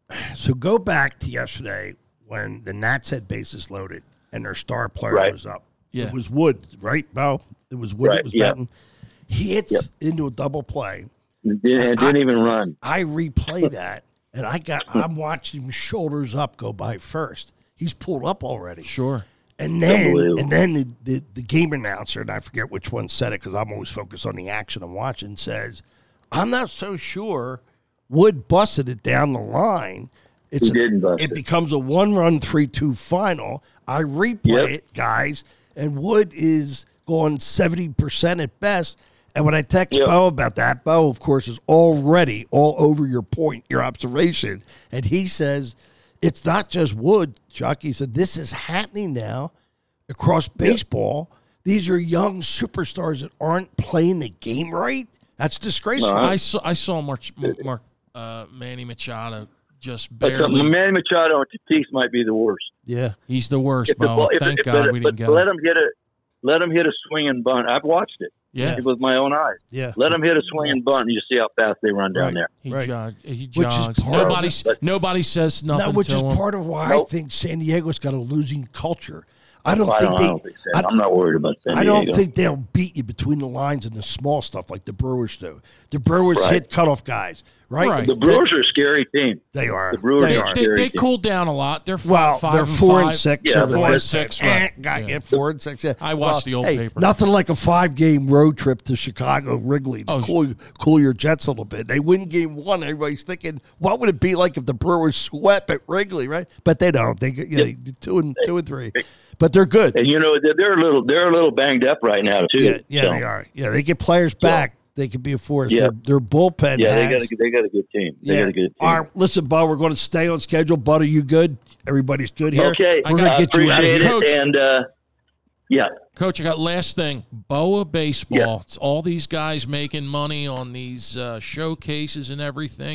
so go back to yesterday when the Nats had bases loaded and their star player Right. was up. Yeah. It was Wood, right, Bo? It was Wood. Right, It was yep. batting. He hits Yep. into a double play. And didn't, and didn't even run. I replay that, and I got I'm watching him shoulders up go by first. He's pulled up already. sure. And then, Unbelievable. and then the, the, the game announcer, and I forget which one said it because I'm always focused on the action I'm watching, says, I'm not so sure Wood busted it down the line. It's He a- didn't bust it it. becomes a one-run, three two final. I replay Yep. it, guys, and Wood is going seventy percent at best. And when I text Yep. Bo about that, Bo, of course, is already all over your point, your observation. And he says, it's not just Wood, Chuck. He said, this is happening now across baseball. These are young superstars that aren't playing the game right. That's disgraceful. No, I saw I saw Mark, Mark uh, Manny Machado just But uh, barely. Manny Machado and Tatis might be the worst. yeah. He's the worst, If the Bo. ball- if- Thank if- God but, we but didn't get let him. him hit a let him hit a swinging bunt. I've watched it Yeah, with my own eyes. Yeah. Let him hit a swinging bunt, and you see how fast they run down Right. there. he Right. jogs. He Which is jogs. part of Nobody, the- but- nobody says nothing. No, which to is him. part of why I Nope. think San Diego's got a losing culture. I don't I think don't, they. I don't think so. I- I'm not worried about San I don't Diego. think they'll beat you between the lines and the small stuff like the Brewers do. The Brewers Right. hit cutoff guys, right? Right. the Brewers are a scary team. They are. The Brewers they are are. They, they Scary. cooled down a lot. They're five, Well, five they're and four five. and six. Yeah, or four whatever. and six, Eh, right. Got Yeah. you four and six. Yeah. I watched the old hey, paper. Nothing like a five-game road trip to Chicago Wrigley to Oh, cool, cool your jets a little bit. They win game one. Everybody's thinking, what would it be like if the Brewers swept at Wrigley, right? But they don't. They you know, they- two and two and three. But they're good. And you know they're, they're a little they're a little banged up right now too. Yeah, yeah, So, they are. Yeah, they get players back. They could be a force. Yeah. Their, their bullpen. Yeah, they has, got a, they got a good team. They yeah. got a good team. All right, listen, Bo, we're going to stay on schedule. Bud, are you good? Everybody's good here. Okay, we're going I to get you out of appreciate here. it. Coach. And uh, yeah, Coach, I got last thing. Boa Baseball. Yeah. It's all these guys making money on these uh, showcases and everything.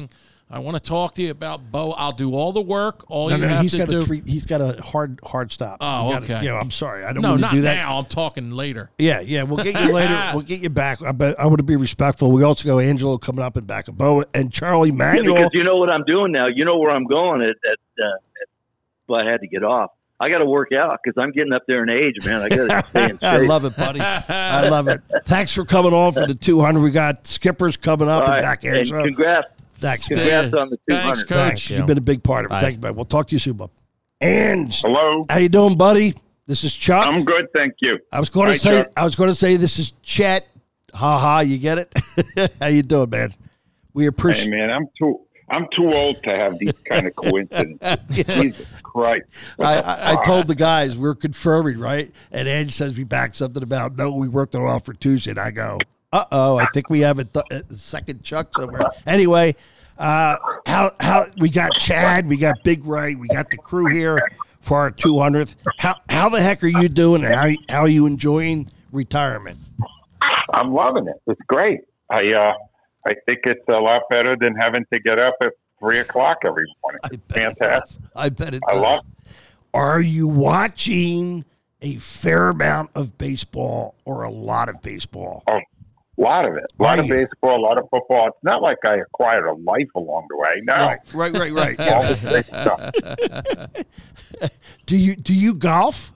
I want to talk to you about Bo. I'll do all the work. All No, you no, have he's to got do. a three, he's got a hard hard stop. Oh, You gotta- okay. Yeah, I'm sorry. I don't no, want to not do that. now. I'm talking later. Yeah, yeah. We'll get you later. We'll get you back. I bet I want to be respectful. We also go Angelo coming up in back of Bo and Charlie Yeah, Manuel. because you know what I'm doing now. You know where I'm going. At, at, uh, at well, I had to get off. I got to work out because I'm getting up there in age, man. I got to stay in shape. I love it, buddy. I love it. Thanks for coming on for the two hundred. We got Skippers coming up All and right, back and Angelo. congrats. Thanks, man. Congrats on the two hundred. Thanks, Coach. Thanks. you. You've been a big part of it. Bye. Thank you, bud. We'll talk to you soon, bub. And Hello. how you doing, buddy? This is Chuck. I'm good, thank you. I was going to Hi, say. Chuck. I was going to say this is Chet. Ha ha. You get it? How you doing, man? We Hey, appreciate. man, I'm too I'm too old to have these kind of coincidences. Jesus Christ. What I, the I, I fuck? told the guys we're confirming, right? And Ange says me back something about no, we worked it off for Tuesday. And I go, uh oh, I think we have a, th- a second Chuck somewhere. Anyway, uh, how how we got Chad, we got Big Ray, we got the crew here for our two hundredth. How how the heck are you doing? And how how are you enjoying retirement? I'm loving it. It's great. I uh I think it's a lot better than having to get up at three o'clock every morning. I bet it Fantastic. does. I bet it I does. love Are you watching a fair amount of baseball or a lot of baseball? A lot of it. A lot Are of you? baseball, a lot of football. It's not like I acquired a life along the way. No. Right, right, right, right. All Yeah. the great stuff. Do you do you golf?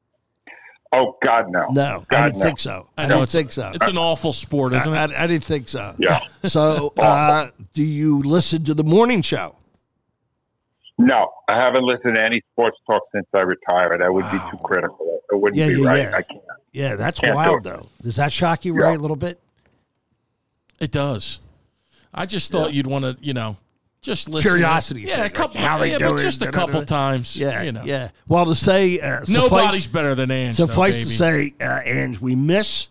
Oh God, no. No, I God, didn't no. think so. I, I know don't it's think so. It's an awful sport, isn't I, it? I, I didn't think so. Yeah. So, uh, do you listen to the morning show? No, I haven't listened to any sports talk since I retired. That would Wow. be too critical. It wouldn't Yeah, be yeah, right. yeah. I can't. Yeah, that's Can't do wild, it. though. Does that shock you, Yeah. Ray, a little bit? It does. I just thought you'd want to, you know, just listen. Curiosity Yeah, thing, a like couple. how they yeah, do but it, just a da, da, da, couple da. times. Yeah, you know. yeah. Well, to say uh, Nobody's better than Ange. though, Suffice baby. to say, uh, Ange, we miss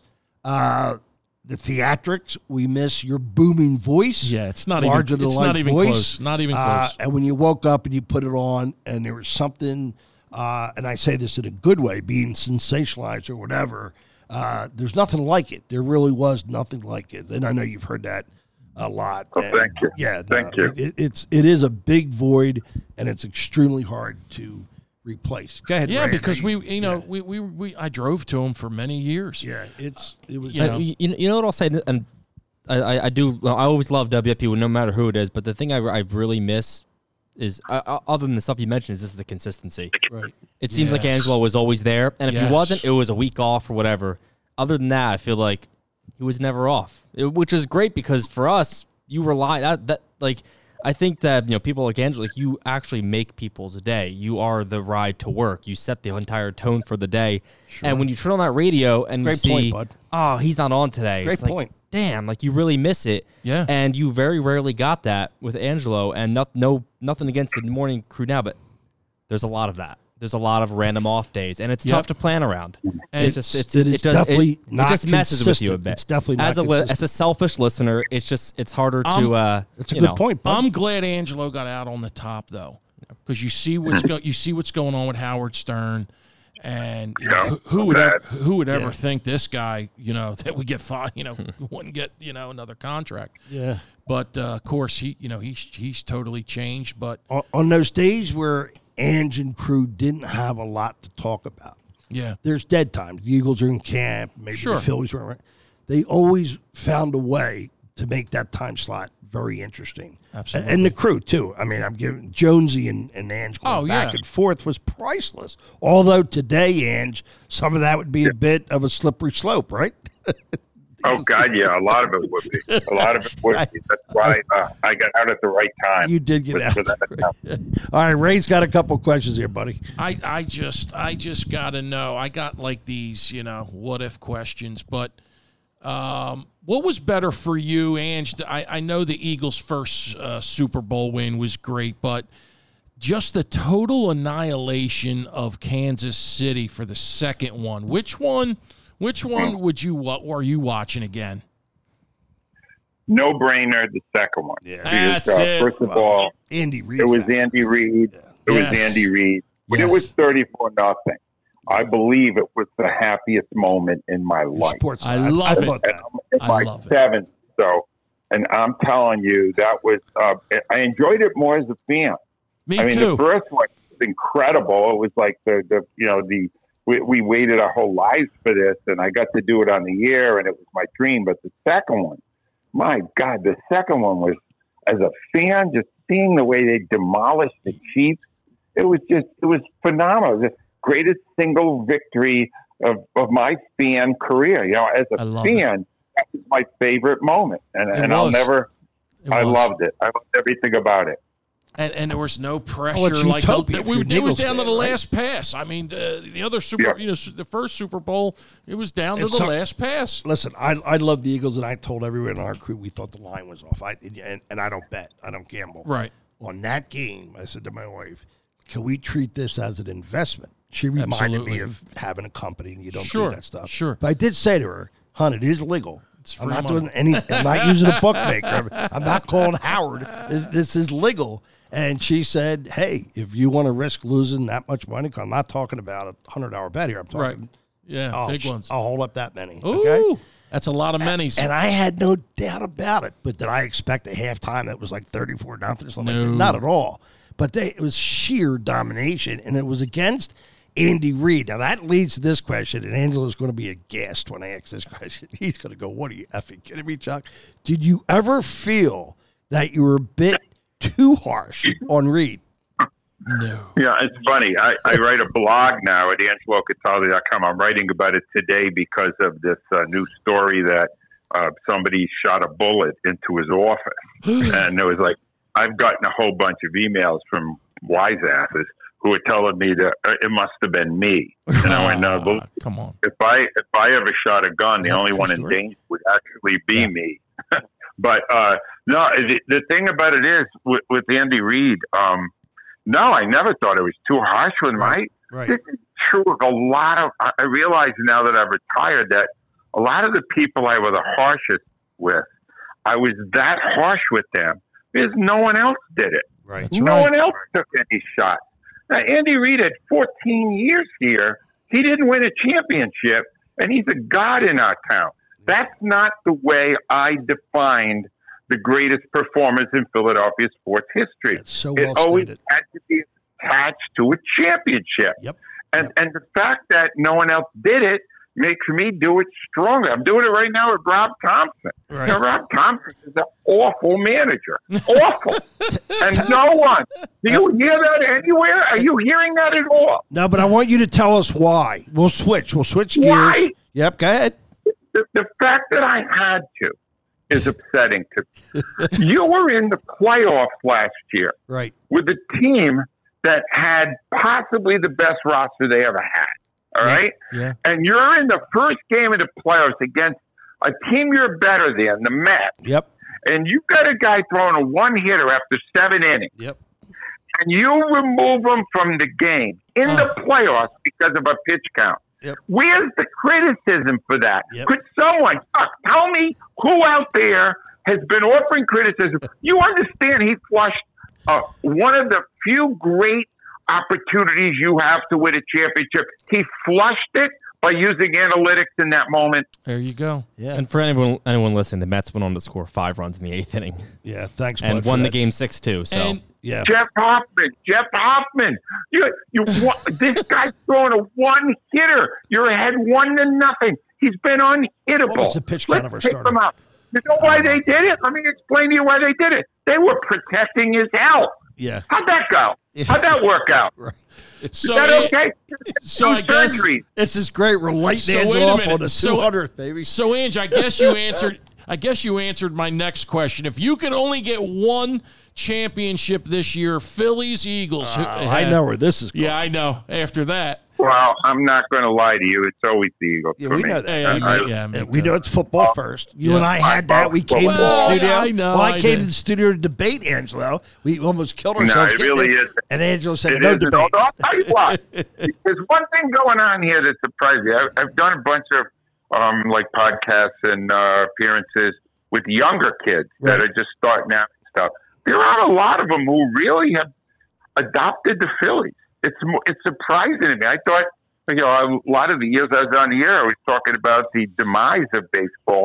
uh, the theatrics. We miss your booming voice. Yeah, it's not larger even. than It's life not even voice. close. Not even Uh, close. and when you woke up and you put it on, and there was something, uh, and I say this in a good way, being sensationalized or whatever. Uh, there's nothing like it. There really was nothing like it. And I know you've heard that a lot. Oh, And, thank you. Yeah, Thank no, you. It, it's it is a big void, and it's extremely hard to replace. Go ahead. Yeah, Ray. because we, you know, yeah. we, we, we, I drove to him for many years. Yeah, it's it was. You know. Uh, you, you know what I'll say, and I, I, I do. I always love W F P, no matter who it is. But the thing I, I really miss is, uh, other than the stuff you mentioned, is just the consistency. Right. It seems like Yes. Angelo was always there, and if Yes. he wasn't, it was a week off or whatever. Other than that, I feel like he was never off, it- which is great because for us, you rely that that like. I think that, you know, people like Angelo, like, you actually make people's day. You are the ride to work. You set the entire tone for the day. And when you turn on that radio and Great you point, see, bud. oh, he's not on today. Great it's like, point. damn, like you really miss it. Yeah. And you very rarely got that with Angelo. And no, no, nothing against the morning crew now, but there's a lot of that. There's a lot of random off days, and it's Yep. tough to plan around. And it's just it's it it, is does definitely it, not it just messes with you a consistent. bit. It's definitely not as a li- as consistent. a selfish listener, it's just it's harder Um, to uh That's a you good know. point, bud. I'm glad Angelo got out on the top though, because you see what's go, you see what's going on with Howard Stern, and you know, Yeah, who, who would bad. ever, who would ever Yeah. think this guy, you know, that we get five, you know, wouldn't get you know another contract. yeah. But uh, of course, he you know he's he's totally changed. But On, on those days where Ange and crew didn't have a lot to talk about, yeah, there's dead times. The Eagles are in camp. Maybe Sure. the Phillies were. They always found a way to make that time slot very interesting. Absolutely. And the crew too. I mean, I'm giving Jonesy and, and Ange going Oh, back yeah. and forth was priceless. Although today, Ange, some of that would be a bit of a slippery slope, right? Oh God, yeah, a lot of it would be. A lot of it would be. That's why uh, I got out at the right time. You did get with- out. with that account. All right, Ray's got a couple questions here, buddy. I I just I just gotta know. I got like these you know what if questions, but. Um, what was better for you, Ange? I, I know the Eagles' first uh, Super Bowl win was great, but just the total annihilation of Kansas City for the second one. Which one? Which one would you? What were you watching again? No brainer, the second one. Yeah. Because, That's uh, it. First of all, Andy Reid. it was factor. Andy Reid. It Yes. was Andy Reid. When Yes. it was thirty-four nothing, I believe it was the happiest moment in my Your life. sports. I side. love I it. thought And that. I'm in I my love it. seventh, so And I'm telling you, that was uh, I enjoyed it more as a fan. Me I mean, too. the first one was incredible. It was like the, the you know, the we, we waited our whole lives for this, and I got to do it on the air, and it was my dream. But the second one, my God, the second one was, as a fan, just seeing the way they demolished the Chiefs, it was just, it was phenomenal. It was the greatest single victory of, of my fan career. You know, as a fan, that was my favorite moment. And, and I'll never, I loved it. I loved everything about it. And, and there was no pressure. Oh, like utopia the, we, if it you're was Eagles down to fan, the right? last pass. I mean, uh, the other Super, Yeah. you know, the first Super Bowl, it was down to It's the so- last pass. Listen, I I love the Eagles, and I told everyone in our crew we thought the line was off. I and, and I don't bet, I don't gamble. Right. On that game, I said to my wife, "Can we treat this as an investment?" She reminded Absolutely. me of having a company, and you don't Sure, do that stuff. sure. But I did say to her, "Hon, it is legal. It's I'm free not money." doing any. I'm not using a bookmaker. I'm, I'm not calling Howard. This is legal." And she said, "Hey, if you want to risk losing that much money, 'cause I'm not talking about a hundred dollar bet here. I'm Right. talking, Yeah, I'll, big ones. I'll hold up that many. Ooh, Okay." that's a lot of minis. And I had no doubt about it. But did I expect a halftime that was like thirty-four nothing or something? No. Like that? Not at all. But they, it was sheer domination, and it was against Andy Reid. Now, that leads to this question, and Angelo's going to be aghast when I ask this question. He's going to go, "What are you effing kidding me, Chuck? Did you ever feel that you were a bit too harsh on Reid?" no. Yeah, it's funny. I, I write a blog now at angelo cataldi dot com. I'm writing about it today because of this uh, new story that uh, somebody shot a bullet into his office. And it was like, I've gotten a whole bunch of emails from wise asses who were telling me that uh, it must have been me. And I went, no, but Ah, come on. if I if I ever shot a gun, the that only true one in story? danger would actually be me. But uh, no, the, the thing about it is with, with Andy Reid, um, no, I never thought it was too harsh with Mike. Right. This is true of a lot of. I realize now that I've retired that a lot of the people I was the harshest with, I was that harsh with them because no one else did it. Right. no right. one else took any shots. Now, Andy Reid had fourteen years here. He didn't win a championship, and he's a god in our town. That's not the way I defined the greatest performance in Philadelphia sports history. That's so it well always stated. had to be attached to a championship. Yep. And Yep. and the fact that no one else did it makes me do it stronger. I'm doing it right now with Rob Thompson. Right. You know, Rob Thompson is an awful manager. Awful. And no one. Do you hear that anywhere? Are you hearing that at all? No, but I want you to tell us why. We'll switch. We'll switch gears. Why? Yep, go ahead. The, the fact that I had to is upsetting to me. You were in the playoffs last year Right. with a team that had possibly the best roster they ever had. All Yeah. right? Yeah. And you're in the first game of the playoffs against a team you're better than, the Mets. Yep. And you've got a guy throwing a one-hitter after seven innings. Yep. And you remove him from the game in the playoffs because of a pitch count. Yep. Where's the criticism for that? Yep. Could someone uh, tell me who out there has been offering criticism? You understand he flushed uh, one of the few great opportunities you have to win a championship. He flushed it by using analytics in that moment. There you go. Yeah. And for anyone anyone listening, the Mets went on to score five runs in the eighth inning Yeah. Thanks, and Bud, for won the that. game six two. So And Yeah. Jeff Hoffman, Jeff Hoffman. You, you, wa- this guy's throwing a one hitter. You're ahead one to nothing. He's been unhittable. What was the pitch count of our Let's pick starter? them up. You know why they did it? Let me explain to you why they did it. They were protecting his health. Yeah. How'd that go? How'd that work out? Right. Is so, that An- okay? so Two I guess- surgeries. This is great. We're lighting So Angelo wait a up minute. on the So- two hundredth, baby. So, Ange, I guess you answered. I guess you answered my next question. If you could only get one championship this year, Phillies, Eagles. who- Oh, I know where this is going. Yeah, I know. After that, Well, I'm not going to lie to you. It's always the Eagles Yeah, for we me. know that. hey, I- I, I- yeah, me Yeah, we too. know it's football first. You Yeah. and I had that. We came to the Well, studio. I know, Well, I, I came did. to the studio to debate Angelo. We almost killed No, ourselves. it getting really there. isn't. And Angelo said, It no isn't. debate. Although I'll tell you what. There's one thing going on here that surprised me. I've, I've done a bunch of um, like podcasts and uh, appearances with younger kids Right. that are just starting out and stuff. There are a lot of them who really have adopted the Phillies. It's mo- it's surprising to me. I thought, you know, a lot of the years I was on the air, I was talking about the demise of baseball.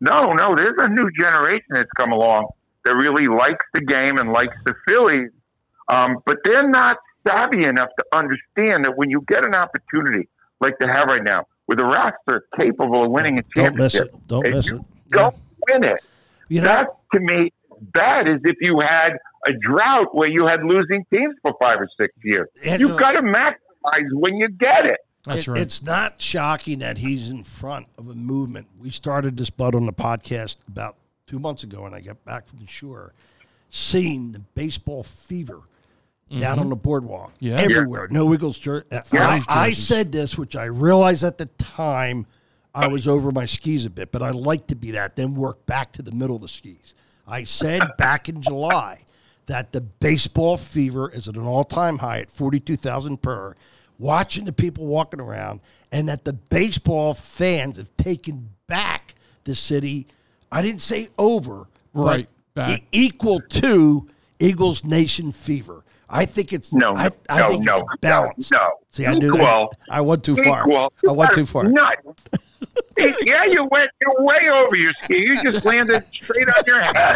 No, no, there's a new generation that's come along that really likes the game and likes the Phillies, um, but they're not savvy enough to understand that when you get an opportunity like they have right now, with a roster capable of winning a Don't miss championship, it. Don't if miss you it. Don't win it. You know, That, to me, bad as if you had a drought where you had losing teams for five or six years. Angelo- You've got to maximize when you get it. That's it- right. It's not shocking that he's in front of a movement. We started this bud on the podcast about two months ago when I got back from the shore, seeing the baseball fever down on the boardwalk, Yeah. everywhere. No Eagles jersey. I, I said this, which I realized at the time I was over my skis a bit, but I like to be that, then work back to the middle of the skis. I said back in July that the baseball fever is at an all-time high at forty-two thousand per, watching the people walking around, and that the baseball fans have taken back the city. I didn't say over, Right, but back. e- equal to Eagles Nation fever. I think it's No, I, I no, think no, it's balanced. no, no. See, I knew Equal. that. I went too far. Equal. I went too far. Nuts. Yeah, you went you're way over your ski. You just landed straight on your head.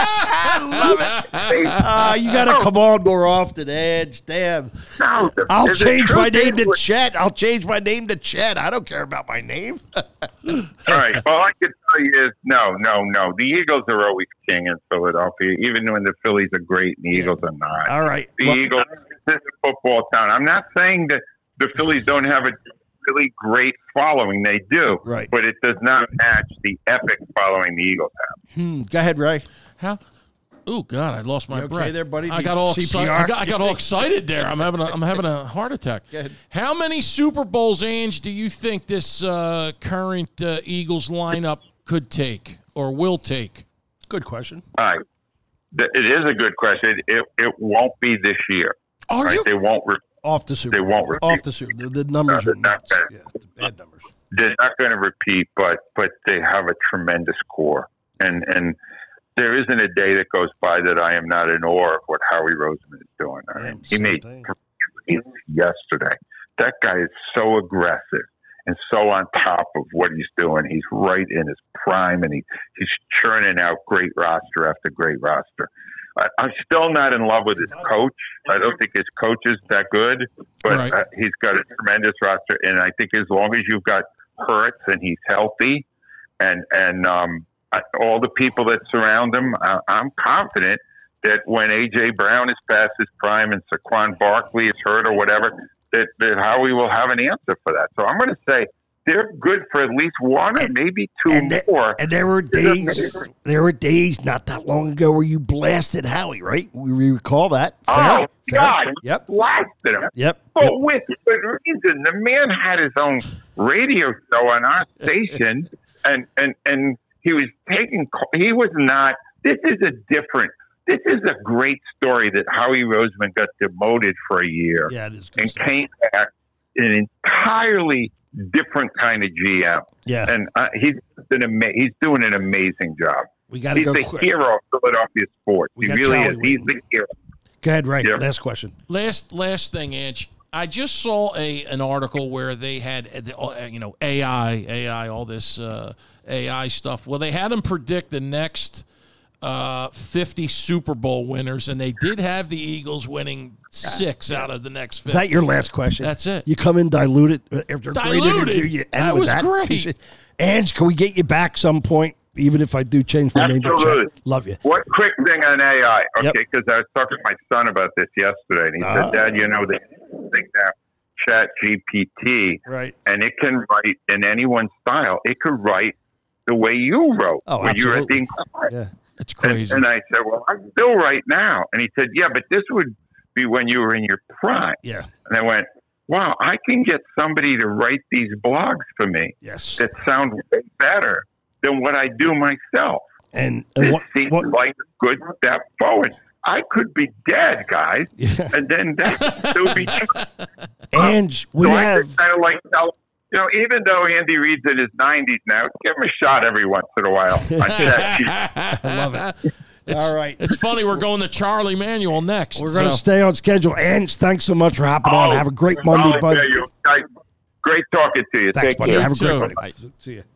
I love it. Uh, you got to come on more often, Edge. Damn. No, the, I'll the change my truth name is, to Chet. I'll change my name to Chet. I don't care about my name. All right. All I can tell you is no, no, no. The Eagles are always king in Philadelphia, even when the Phillies are great and the Eagles are not. All right. The Well, Eagles, this is a football town. I'm not saying that the Phillies don't have a really great following. They do. Right. But it does not match the epic following the Eagles have. hmm, go ahead, Ray. How? Oh God, I lost my You okay breath there, buddy? I Do got you- all C P excited. R? I got, I got all excited there. I'm having a I'm having a heart attack. Go ahead. How many Super Bowls, Ange, do you think this uh, current uh, Eagles lineup could take or will take? Good question. All right. Th- It is a good question. It it won't be this year. Are Right? you? They won't. Re- Off the Super They Bowl. won't repeat. Off the Super The, the numbers No, are they're not nuts. gonna- Yeah, the bad numbers. they're not going to repeat, but but they have a tremendous core, and and there isn't a day that goes by that I am not in awe of what Howie Roseman is doing. I Yeah, mean, he same made thing. three plays yesterday. That guy is so aggressive and so on top of what he's doing. He's right in his prime, and he he's churning out great roster after great roster. I, I'm still not in love with his coach. I don't think his coach is that good, but Right. uh, he's got a tremendous roster. And I think as long as you've got Hurts and he's healthy, and and um, I- all the people that surround him, I, I'm confident that when A J Brown is past his prime and Saquon Barkley is hurt or whatever, that, that Howie will have an answer for that. So I'm going to say they're good for at least one or maybe two And, th- more. and there were days, there were days not that long ago where you blasted Howie, right? We, we recall that. Oh, Fair, fair. God. Yep. Blasted him. Yep. But with good reason. The man had his own radio show on our station, and, and, and he was taking, he was not, this is a different, this is a great story that Howie Roseman got demoted for a year Yeah, it is good and stuff. came back an entirely different kind of G M. Yeah. And uh, he's, an ama- he's doing an amazing job. We got to He's go the quick. hero of Philadelphia sports. We He got really Charlie is. He's waiting. the hero. Go ahead, Ray. Yeah. Last question. Last last thing, Ange. I just saw a an article where they had uh, the, uh, you know A I, A I, all this uh, A I stuff. Well, they had them predict the next uh, fifty Super Bowl winners, and they did have the Eagles winning six out of the next Is fifty. that your last question? That's it. You come in diluted. If they're great Diluted. interview, you end That with was that. great. Ange, can we get you back some point, even if I do change my name to Absolutely. Chet? Love you. What quick thing on A I? Okay, Yep. because I was talking to my son about this yesterday, and he Ah. said, "Dad, you know they think now Chat G P T, Right. and it can write in anyone's style. It could write the way you wrote Oh, when you were at the absolutely. Inquirer." Yeah. It's And, crazy. and I said, "Well, I still write now." And he said, "Yeah, but this would be when you were in your prime." Yeah. And I went, "Wow, I can get somebody to write these blogs for me Yes. that sound way better than what I do myself." And, and This what, seems what, like a good step forward. I could be dead, guys, yeah. and then that would be true. Ange, we So I have. just kind of like tell, you know, even though Andy Reid's in his nineties now, give him a shot every once in a while. On that. I love it. It's, All right. It's funny. We're going to Charlie Manuel next. We're going to so- stay on schedule. Ange, thanks so much for hopping on. Oh, Have a great oh, Monday, bud. yeah, you guys, great talking to you. Thanks, Take buddy. care. Have a great too. Monday. Bye. See you.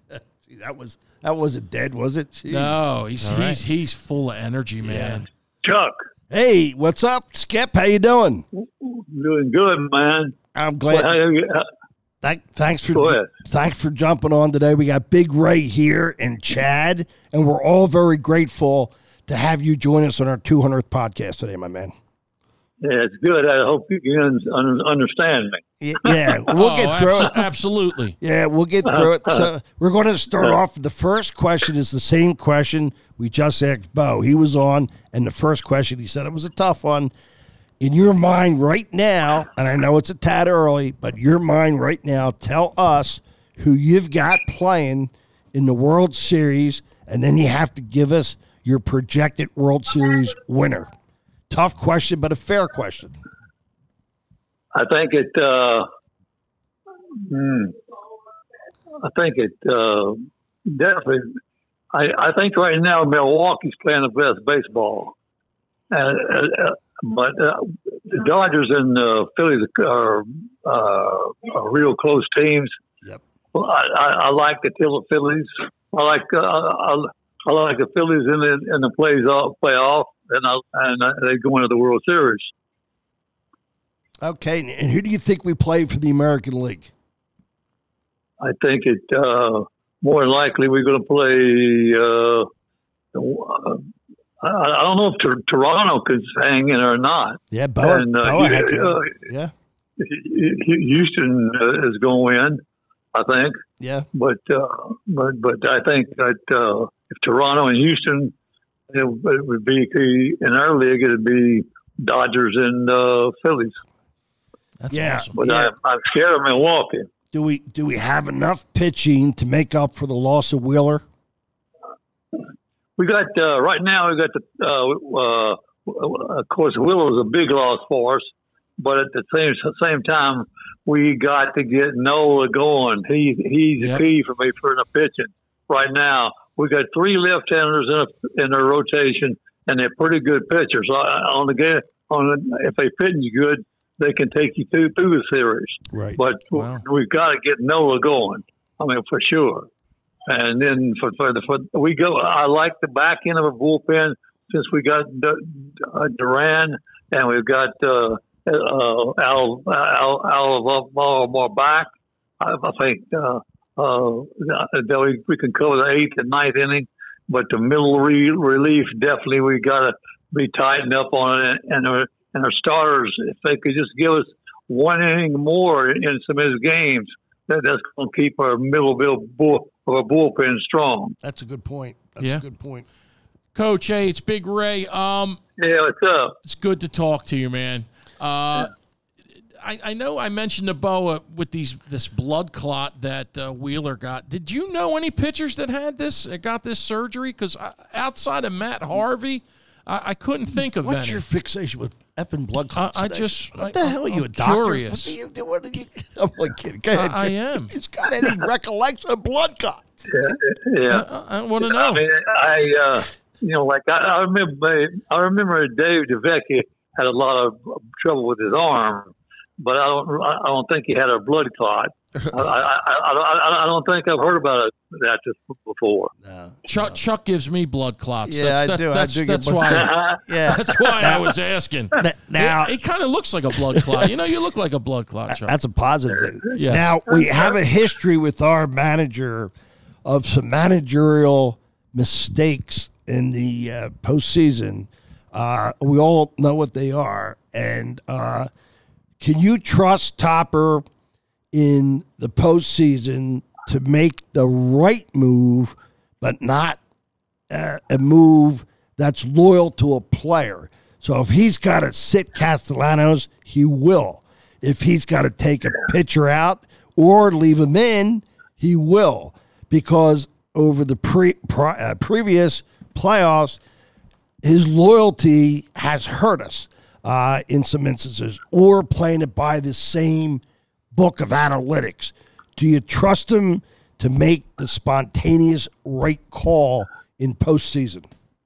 See, that was that wasn't dead, was it? Jeez. No, he's All right. he's he's full of energy, man. Chuck, Hey, what's up, Skip? How you doing? doing good, man. I'm glad. Well, Thank, thanks for Go ahead. thanks for jumping on today. We got Big Ray here and Chad, and we're all very grateful to have you join us on our two hundredth podcast today, my man. Yeah, it's good. I hope you can un- understand me. Y- Yeah, we'll Oh, get through abso- it. Absolutely. Yeah, we'll get through it. So we're going to start off. The first question is the same question we just asked Bo. He was on, and the first question he said it was a tough one. In your mind right now, and I know it's a tad early, but your mind right now, tell us who you've got playing in the World Series, and then you have to give us your projected World Series winner. Tough question, but a fair question. I think it. Uh, hmm, I think it uh, definitely. I, I think right now Milwaukee's playing the best baseball, uh, uh, but uh, the Dodgers and the Phillies are, uh, are real close teams. Yep. Well, I, I, I like the Phillies. I like uh, I, I like the Phillies in the in the playoff playoff, and I, and they go into the World Series. Okay, and who do you think we play for the American League? I think it uh, more than likely we're going to play. Uh, I, I don't know if Tor- Toronto could hang in or not. Yeah, Boa. And, uh, Boa had uh, to- yeah, Houston uh, is going to win, I think. yeah. But uh, but but I think that uh, if Toronto and Houston, it, it would be in our league. It'd be Dodgers and uh, Phillies. That's Yeah. awesome. But Yeah. I, I'm scared of Milwaukee. Do we do we have enough pitching to make up for the loss of Wheeler? We got uh, right now. We got the uh, uh, of course Wheeler was a big loss for us, but at the same same time we got to get Nola going. He he's Yep. the key for me for the pitching right now. We got three left-handers in a, in their rotation, and they're pretty good pitchers. On, on the game, on the, if they pitching good, they can take you through through the series. Right. But Wow. we've got to get Nola going. I mean, for sure. And then for for the for, we go. I like the back end of our bullpen since we got D- uh, Duran and we've got uh, uh, Al Al Al Baltimore back. I, I think uh, uh, that we, we can cover the eighth and ninth inning, but the middle re- relief definitely we got to be tightened up on it. And our and our starters, if they could just give us one inning more in some of his games, that, that's going to keep our middle build bull. Of a bullpen strong. That's a good point. That's Yeah. a good point. Coach, hey, it's Big Ray. Um, Yeah, what's up? it's good to talk to you, man. Uh, I, I know I mentioned to Boa with these this blood clot that uh, Wheeler got. Did you know any pitchers that had this, that got this surgery? Because outside of Matt Harvey, I, I couldn't think of What's any. your fixation with effing blood I, clots? I today? just What I, the hell are you, I'm a doctor? curious. What do you do? What do you? I'm like kidding. Go ahead. I, I am. He's got any recollection of blood clots? Yeah, I, I want to I know. mean, I uh, you know, like I, I remember, I remember Dave DeVecchi had a lot of trouble with his arm, but I don't, I don't think he had a blood clot. I, I, I, I, I don't think I've heard about it that just before. No. Chuck, Chuck gives me blood clots. Yeah, that's, I that- do. I That's, do get that's blood- why. Yeah. That's why I was asking. Now, it, it kind of looks like a blood clot. You know, you look like a blood clot, Chuck. that's a positive thing. Yes. Now, we have a history with our manager of some managerial mistakes in the uh, postseason. Uh, we all know what they are. And uh, can you trust Topper in the postseason to make the right move, but not uh, a move that's loyal to a player? So if he's got to sit Castellanos, he will. If he's got to take a pitcher out or leave him in, he will. Because over the pre, pre uh, previous playoffs, his loyalty has hurt us uh, in some instances, or playing it by the same book of analytics. Do you trust him to make the spontaneous right call in postseason?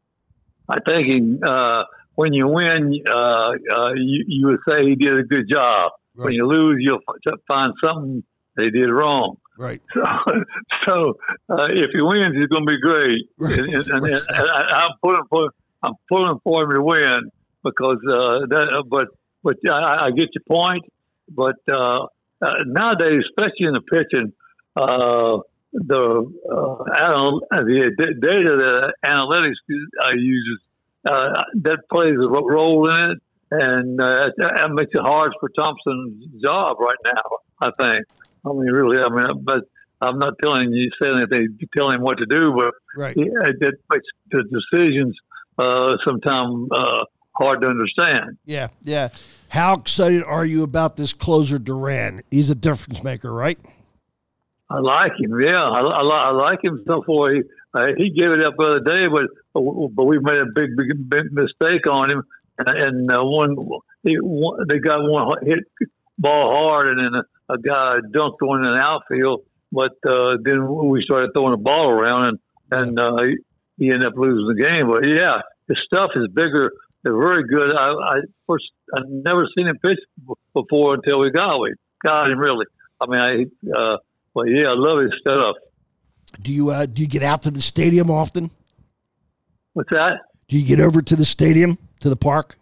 I think he, uh, when you win, uh, uh, you, you would say he did a good job. Right. When you lose, you'll f- find something they did wrong. Right. So, so uh, if he wins, he's going to be great. Right. And, and, and, and I, I'm pulling for I'm pulling for him to win because uh, that. But but I, I get your point. But uh, uh, nowadays, especially in the pitching, uh, the uh, anal- the d- data that analytics uh, uses uh, that plays a role in it, and uh, that makes it hard for Thompson's job right now. I think. I mean, really. I mean, but I'm not telling you saying anything, telling him what to do, but Right. it, it makes the decisions uh, sometimes uh, hard to understand. Yeah, yeah. How excited are you about this closer, Duran? He's a difference maker, right? I like him. Yeah, I, I, li- I like him so far. He uh, he gave it up the other day, but but we made a big big, big mistake on him, and uh, one he one, they got one hit ball hard, and then a, a guy dunked one in the outfield. But uh, then we started throwing the ball around, and and uh, he, he ended up losing the game. But yeah, his stuff is bigger. They're very good. I, I first I never seen him pitch before until we got him. Got him really. I mean, I. Uh, Well, yeah, I love his stuff. Do you uh, do you get out to the stadium often? What's that? Do you get over to the stadium, to the park?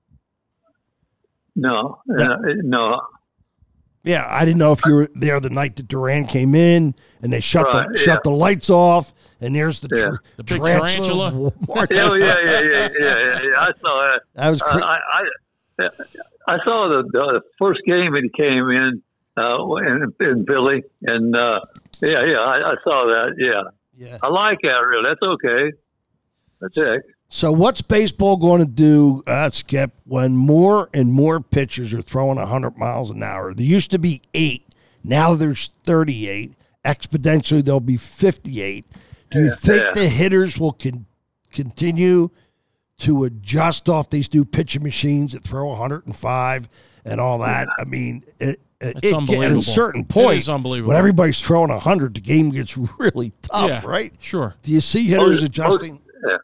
No, Yeah. uh, no. Yeah, I didn't know if you were there the night that Duran came in and they shut Right, the yeah. shut the lights off, and there's the, Yeah. tr- The big tarantula. Yeah, yeah, yeah, yeah, yeah, yeah, yeah. I saw that. That was cra- Uh, I, I, I saw the, the first game that he came in uh, in, in Philly, and uh, yeah, yeah, I, I saw that. Yeah, yeah. I like that. Really, that's okay. That's it. So what's baseball going to do, uh, Skip, when more and more pitchers are throwing one hundred miles an hour? There used to be eight. Now there's thirty-eight. Exponentially, there'll be fifty-eight. Do you Yeah, think yeah. the hitters will con- continue to adjust off these new pitching machines that throw one hundred five and all that? I mean, it, it, It's it get- at a unbelievable. certain It point, is unbelievable. when everybody's throwing one hundred, the game gets really tough, Yeah, right? Sure. Do you see hitters Most- adjusting? Yeah.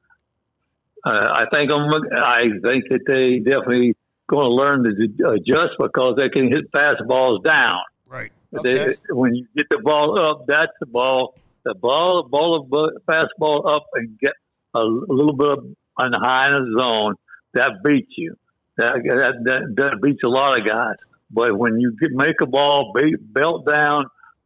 Uh, I think I'm, I think that they definitely going to learn to adjust because they can hit fastballs down. Right. They, when you get the ball up, that's the ball. The ball, ball of bu- fastball up and get a, a little bit of, on the high in the zone. That beats you. That, that that that beats a lot of guys. But when you get, make a ball beat, belt down,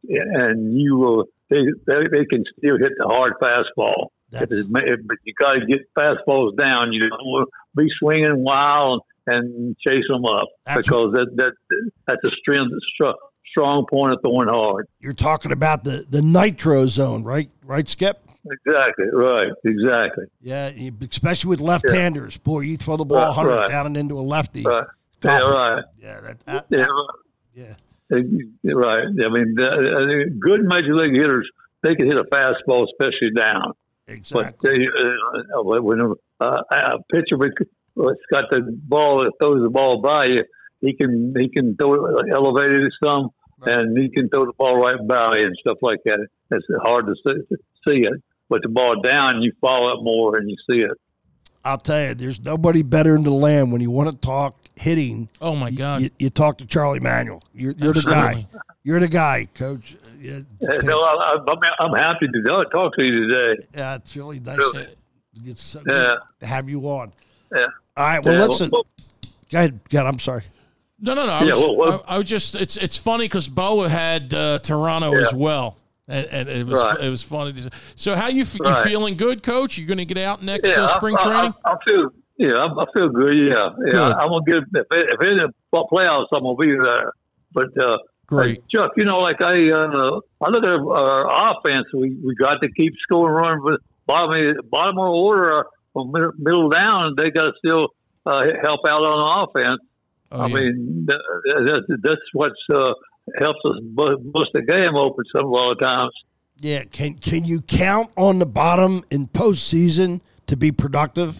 and you uh, they, they they can still hit the hard fastball. But you got to get fastballs down. You don't want to be swinging wild and chase them up That's because that that that's a strength, strong point of throwing hard. You're talking about the, the nitro zone, right? Right, Skip? Exactly. Right. Exactly. Yeah, you- especially with left-handers. Boy, you throw the ball Right, one hundred right. down and into a lefty. Right. Yeah. Golf- Right. Yeah, that, that- Yeah. yeah. Right. Right. I mean, the, uh, good major league hitters, they can hit a fastball, especially down. Exactly. But they, uh, when uh, a pitcher has got the ball that throws the ball by you, he can he can throw it elevated some, and he can throw the ball right by you and stuff like that. It's hard to see, see it, but the ball down, you follow it more and you see it. I'll tell you, there's nobody better in the land when you want to talk hitting. Oh my God. You, you talk to Charlie Manuel. You're, you're the guy. Absolutely. You're the guy, Coach. Yeah, Uh, No, I, I'm, I'm happy to uh, talk to you today. yeah, it's really nice. Really? It's so Yeah. good to have you on. Yeah. All right, well, Yeah, listen. well- Go ahead. God, I'm sorry. No, no, no. I Yeah, was, well, well- I, I was just. It's it's funny because Boa had uh, Toronto Yeah. as well, and, and it was Right. it was funny. To, so how you f- you Right. feeling? Good, Coach? You going to get out next Yeah, uh, spring I, training? I, I feel yeah, I, I feel good. Yeah, yeah. Good. I'm gonna get if it, if it in the playoffs, I'm gonna be there. But uh, Great. uh, Chuck, you know, like I uh, I look at our offense. We we got to keep scoring, running, but bottom bottom of the order from middle, middle down, they got to still uh, help out on offense. Oh, I yeah. mean, that, that, that's what's uh, helps us bu- bust the game open some a lot of times. Yeah, can can you count on the bottom in postseason to be productive?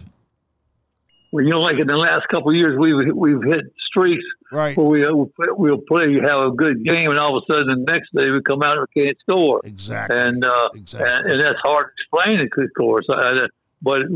Well, you know, like in the last couple of years, we've we've hit streaks Right. where we we'll play, have a good game, and all of a sudden the next day we come out and we can't score, Exactly. and uh, Exactly. and, and that's hard to explain, of course. Uh, but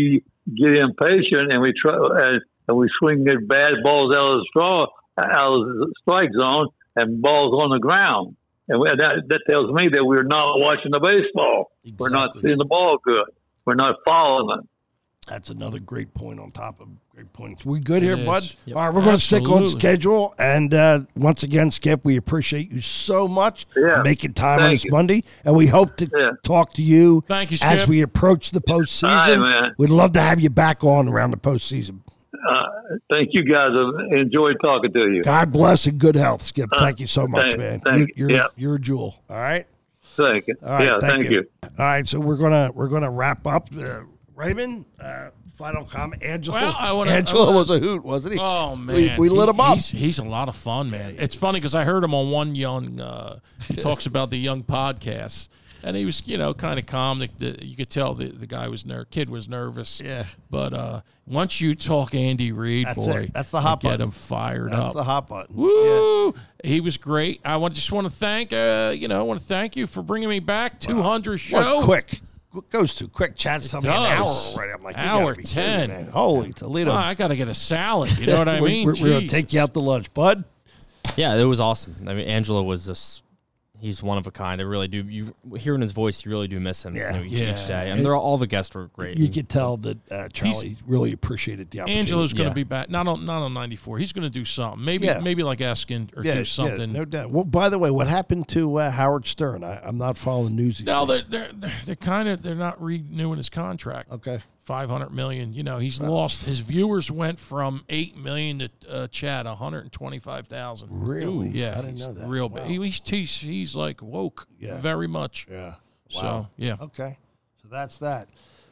we get impatient and we try and, and we swing the bad balls out of the straw, out of the strike zone, and balls on the ground, And we, that, that tells me that we're not watching the baseball. Exactly. We're not seeing the ball good. We're not following it. That's another great point on top of great points. We good here, It bud? is. All right, we're going to stick on Absolutely. schedule. And uh, once again, Skip, we appreciate you so much Yeah. for making time on Thank this you. Monday. And we hope to Yeah. talk to you Thank you, as Skip. we approach the postseason. All right, man. We'd love to have you back on around the postseason. Uh, thank you, guys. I enjoyed talking to you. God bless and good health, Skip. Uh, Thank you so much, thank- man. thank you're, you. you're, Yeah. you're a jewel. All right. Thank you. All right. yeah, thank, thank you. you. All right. So we're gonna we're gonna wrap up. Uh, Raymond, uh, final comment. Angela. Well, I wanna- Angela I wanna- was a hoot, wasn't he? Oh man, we, we lit He- him up. He's, he's a lot of fun, man. It's funny because I heard him on one young. Uh, he talks about the young podcasts, and he was, you know, kind of calm. The, the, you could tell the, the guy was ner- kid was nervous. Yeah. But uh, once you talk Andy Reid, That's boy, it. That's the hot you get button. him fired That's up. the hot button. Woo! He was great. I want just want to thank uh, you know, I want to thank you for bringing me back. two hundred What show. quick. What goes too quick? Chad's telling me an hour does. already. I'm like, you Hour gotta be kidding me, ten. man. Holy Toledo. Oh, I got to get a salad. You know what I We're- mean? We're, we're going to take Jesus. you out to lunch, bud. Yeah, it was awesome. I mean, Angelo was just, he's one of a kind. I really do. You hearing his voice, you really do miss him Yeah. you know, each, Yeah. each day. And they're all, all the guests were great. You And- could tell that uh, Charlie really appreciated the opportunity. Angelo's going to Yeah. be back. Not on not on ninety-four. He's going to do something. Maybe Yeah. maybe like Eskin or yeah, do something. Yeah, no doubt. Well, by the way, what happened to uh, Howard Stern? I, I'm not following the news. These No, they're days. they're they're, they're kind of they're not renewing his contract. Okay. Five hundred million. You know, he's lost. His viewers went from eight million to uh, Chad one hundred twenty five thousand. Really? Yeah, I didn't he's know that. Real Wow. big. He, he's, he's he's like woke. Yeah. Very much. Yeah. So yeah. Okay. So that's that.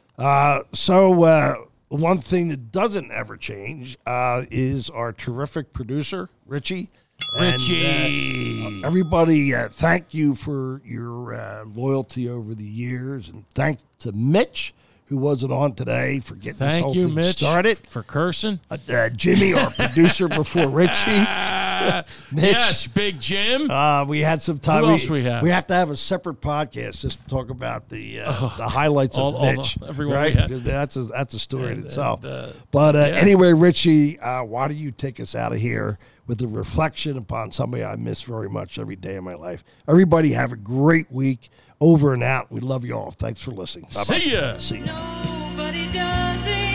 Uh, so uh, one thing that doesn't ever change uh, is our terrific producer, Richie. And, Richie. uh, everybody, uh, thank you for your uh, loyalty over the years, and thanks to Mitch, who wasn't on today, for getting this Thank whole you, thing Mitch, started. for cursing. Uh, uh, Jimmy, our producer before Richie. Ah, Mitch. yes, Big Jim. Uh, we had some time. Who else we have? We have to have a separate podcast just to talk about the uh, the highlights all- of all the- Mitch. everyone we right? had. Because that's a, that's a story in And- itself. and, uh, but uh, yeah. anyway, Richie, uh, why do you take us out of here with a reflection upon somebody I miss very much every day of my life? Everybody have a great week. Over and out. We love you all. Thanks for listening. Bye-bye. See ya. See ya. Nobody does it.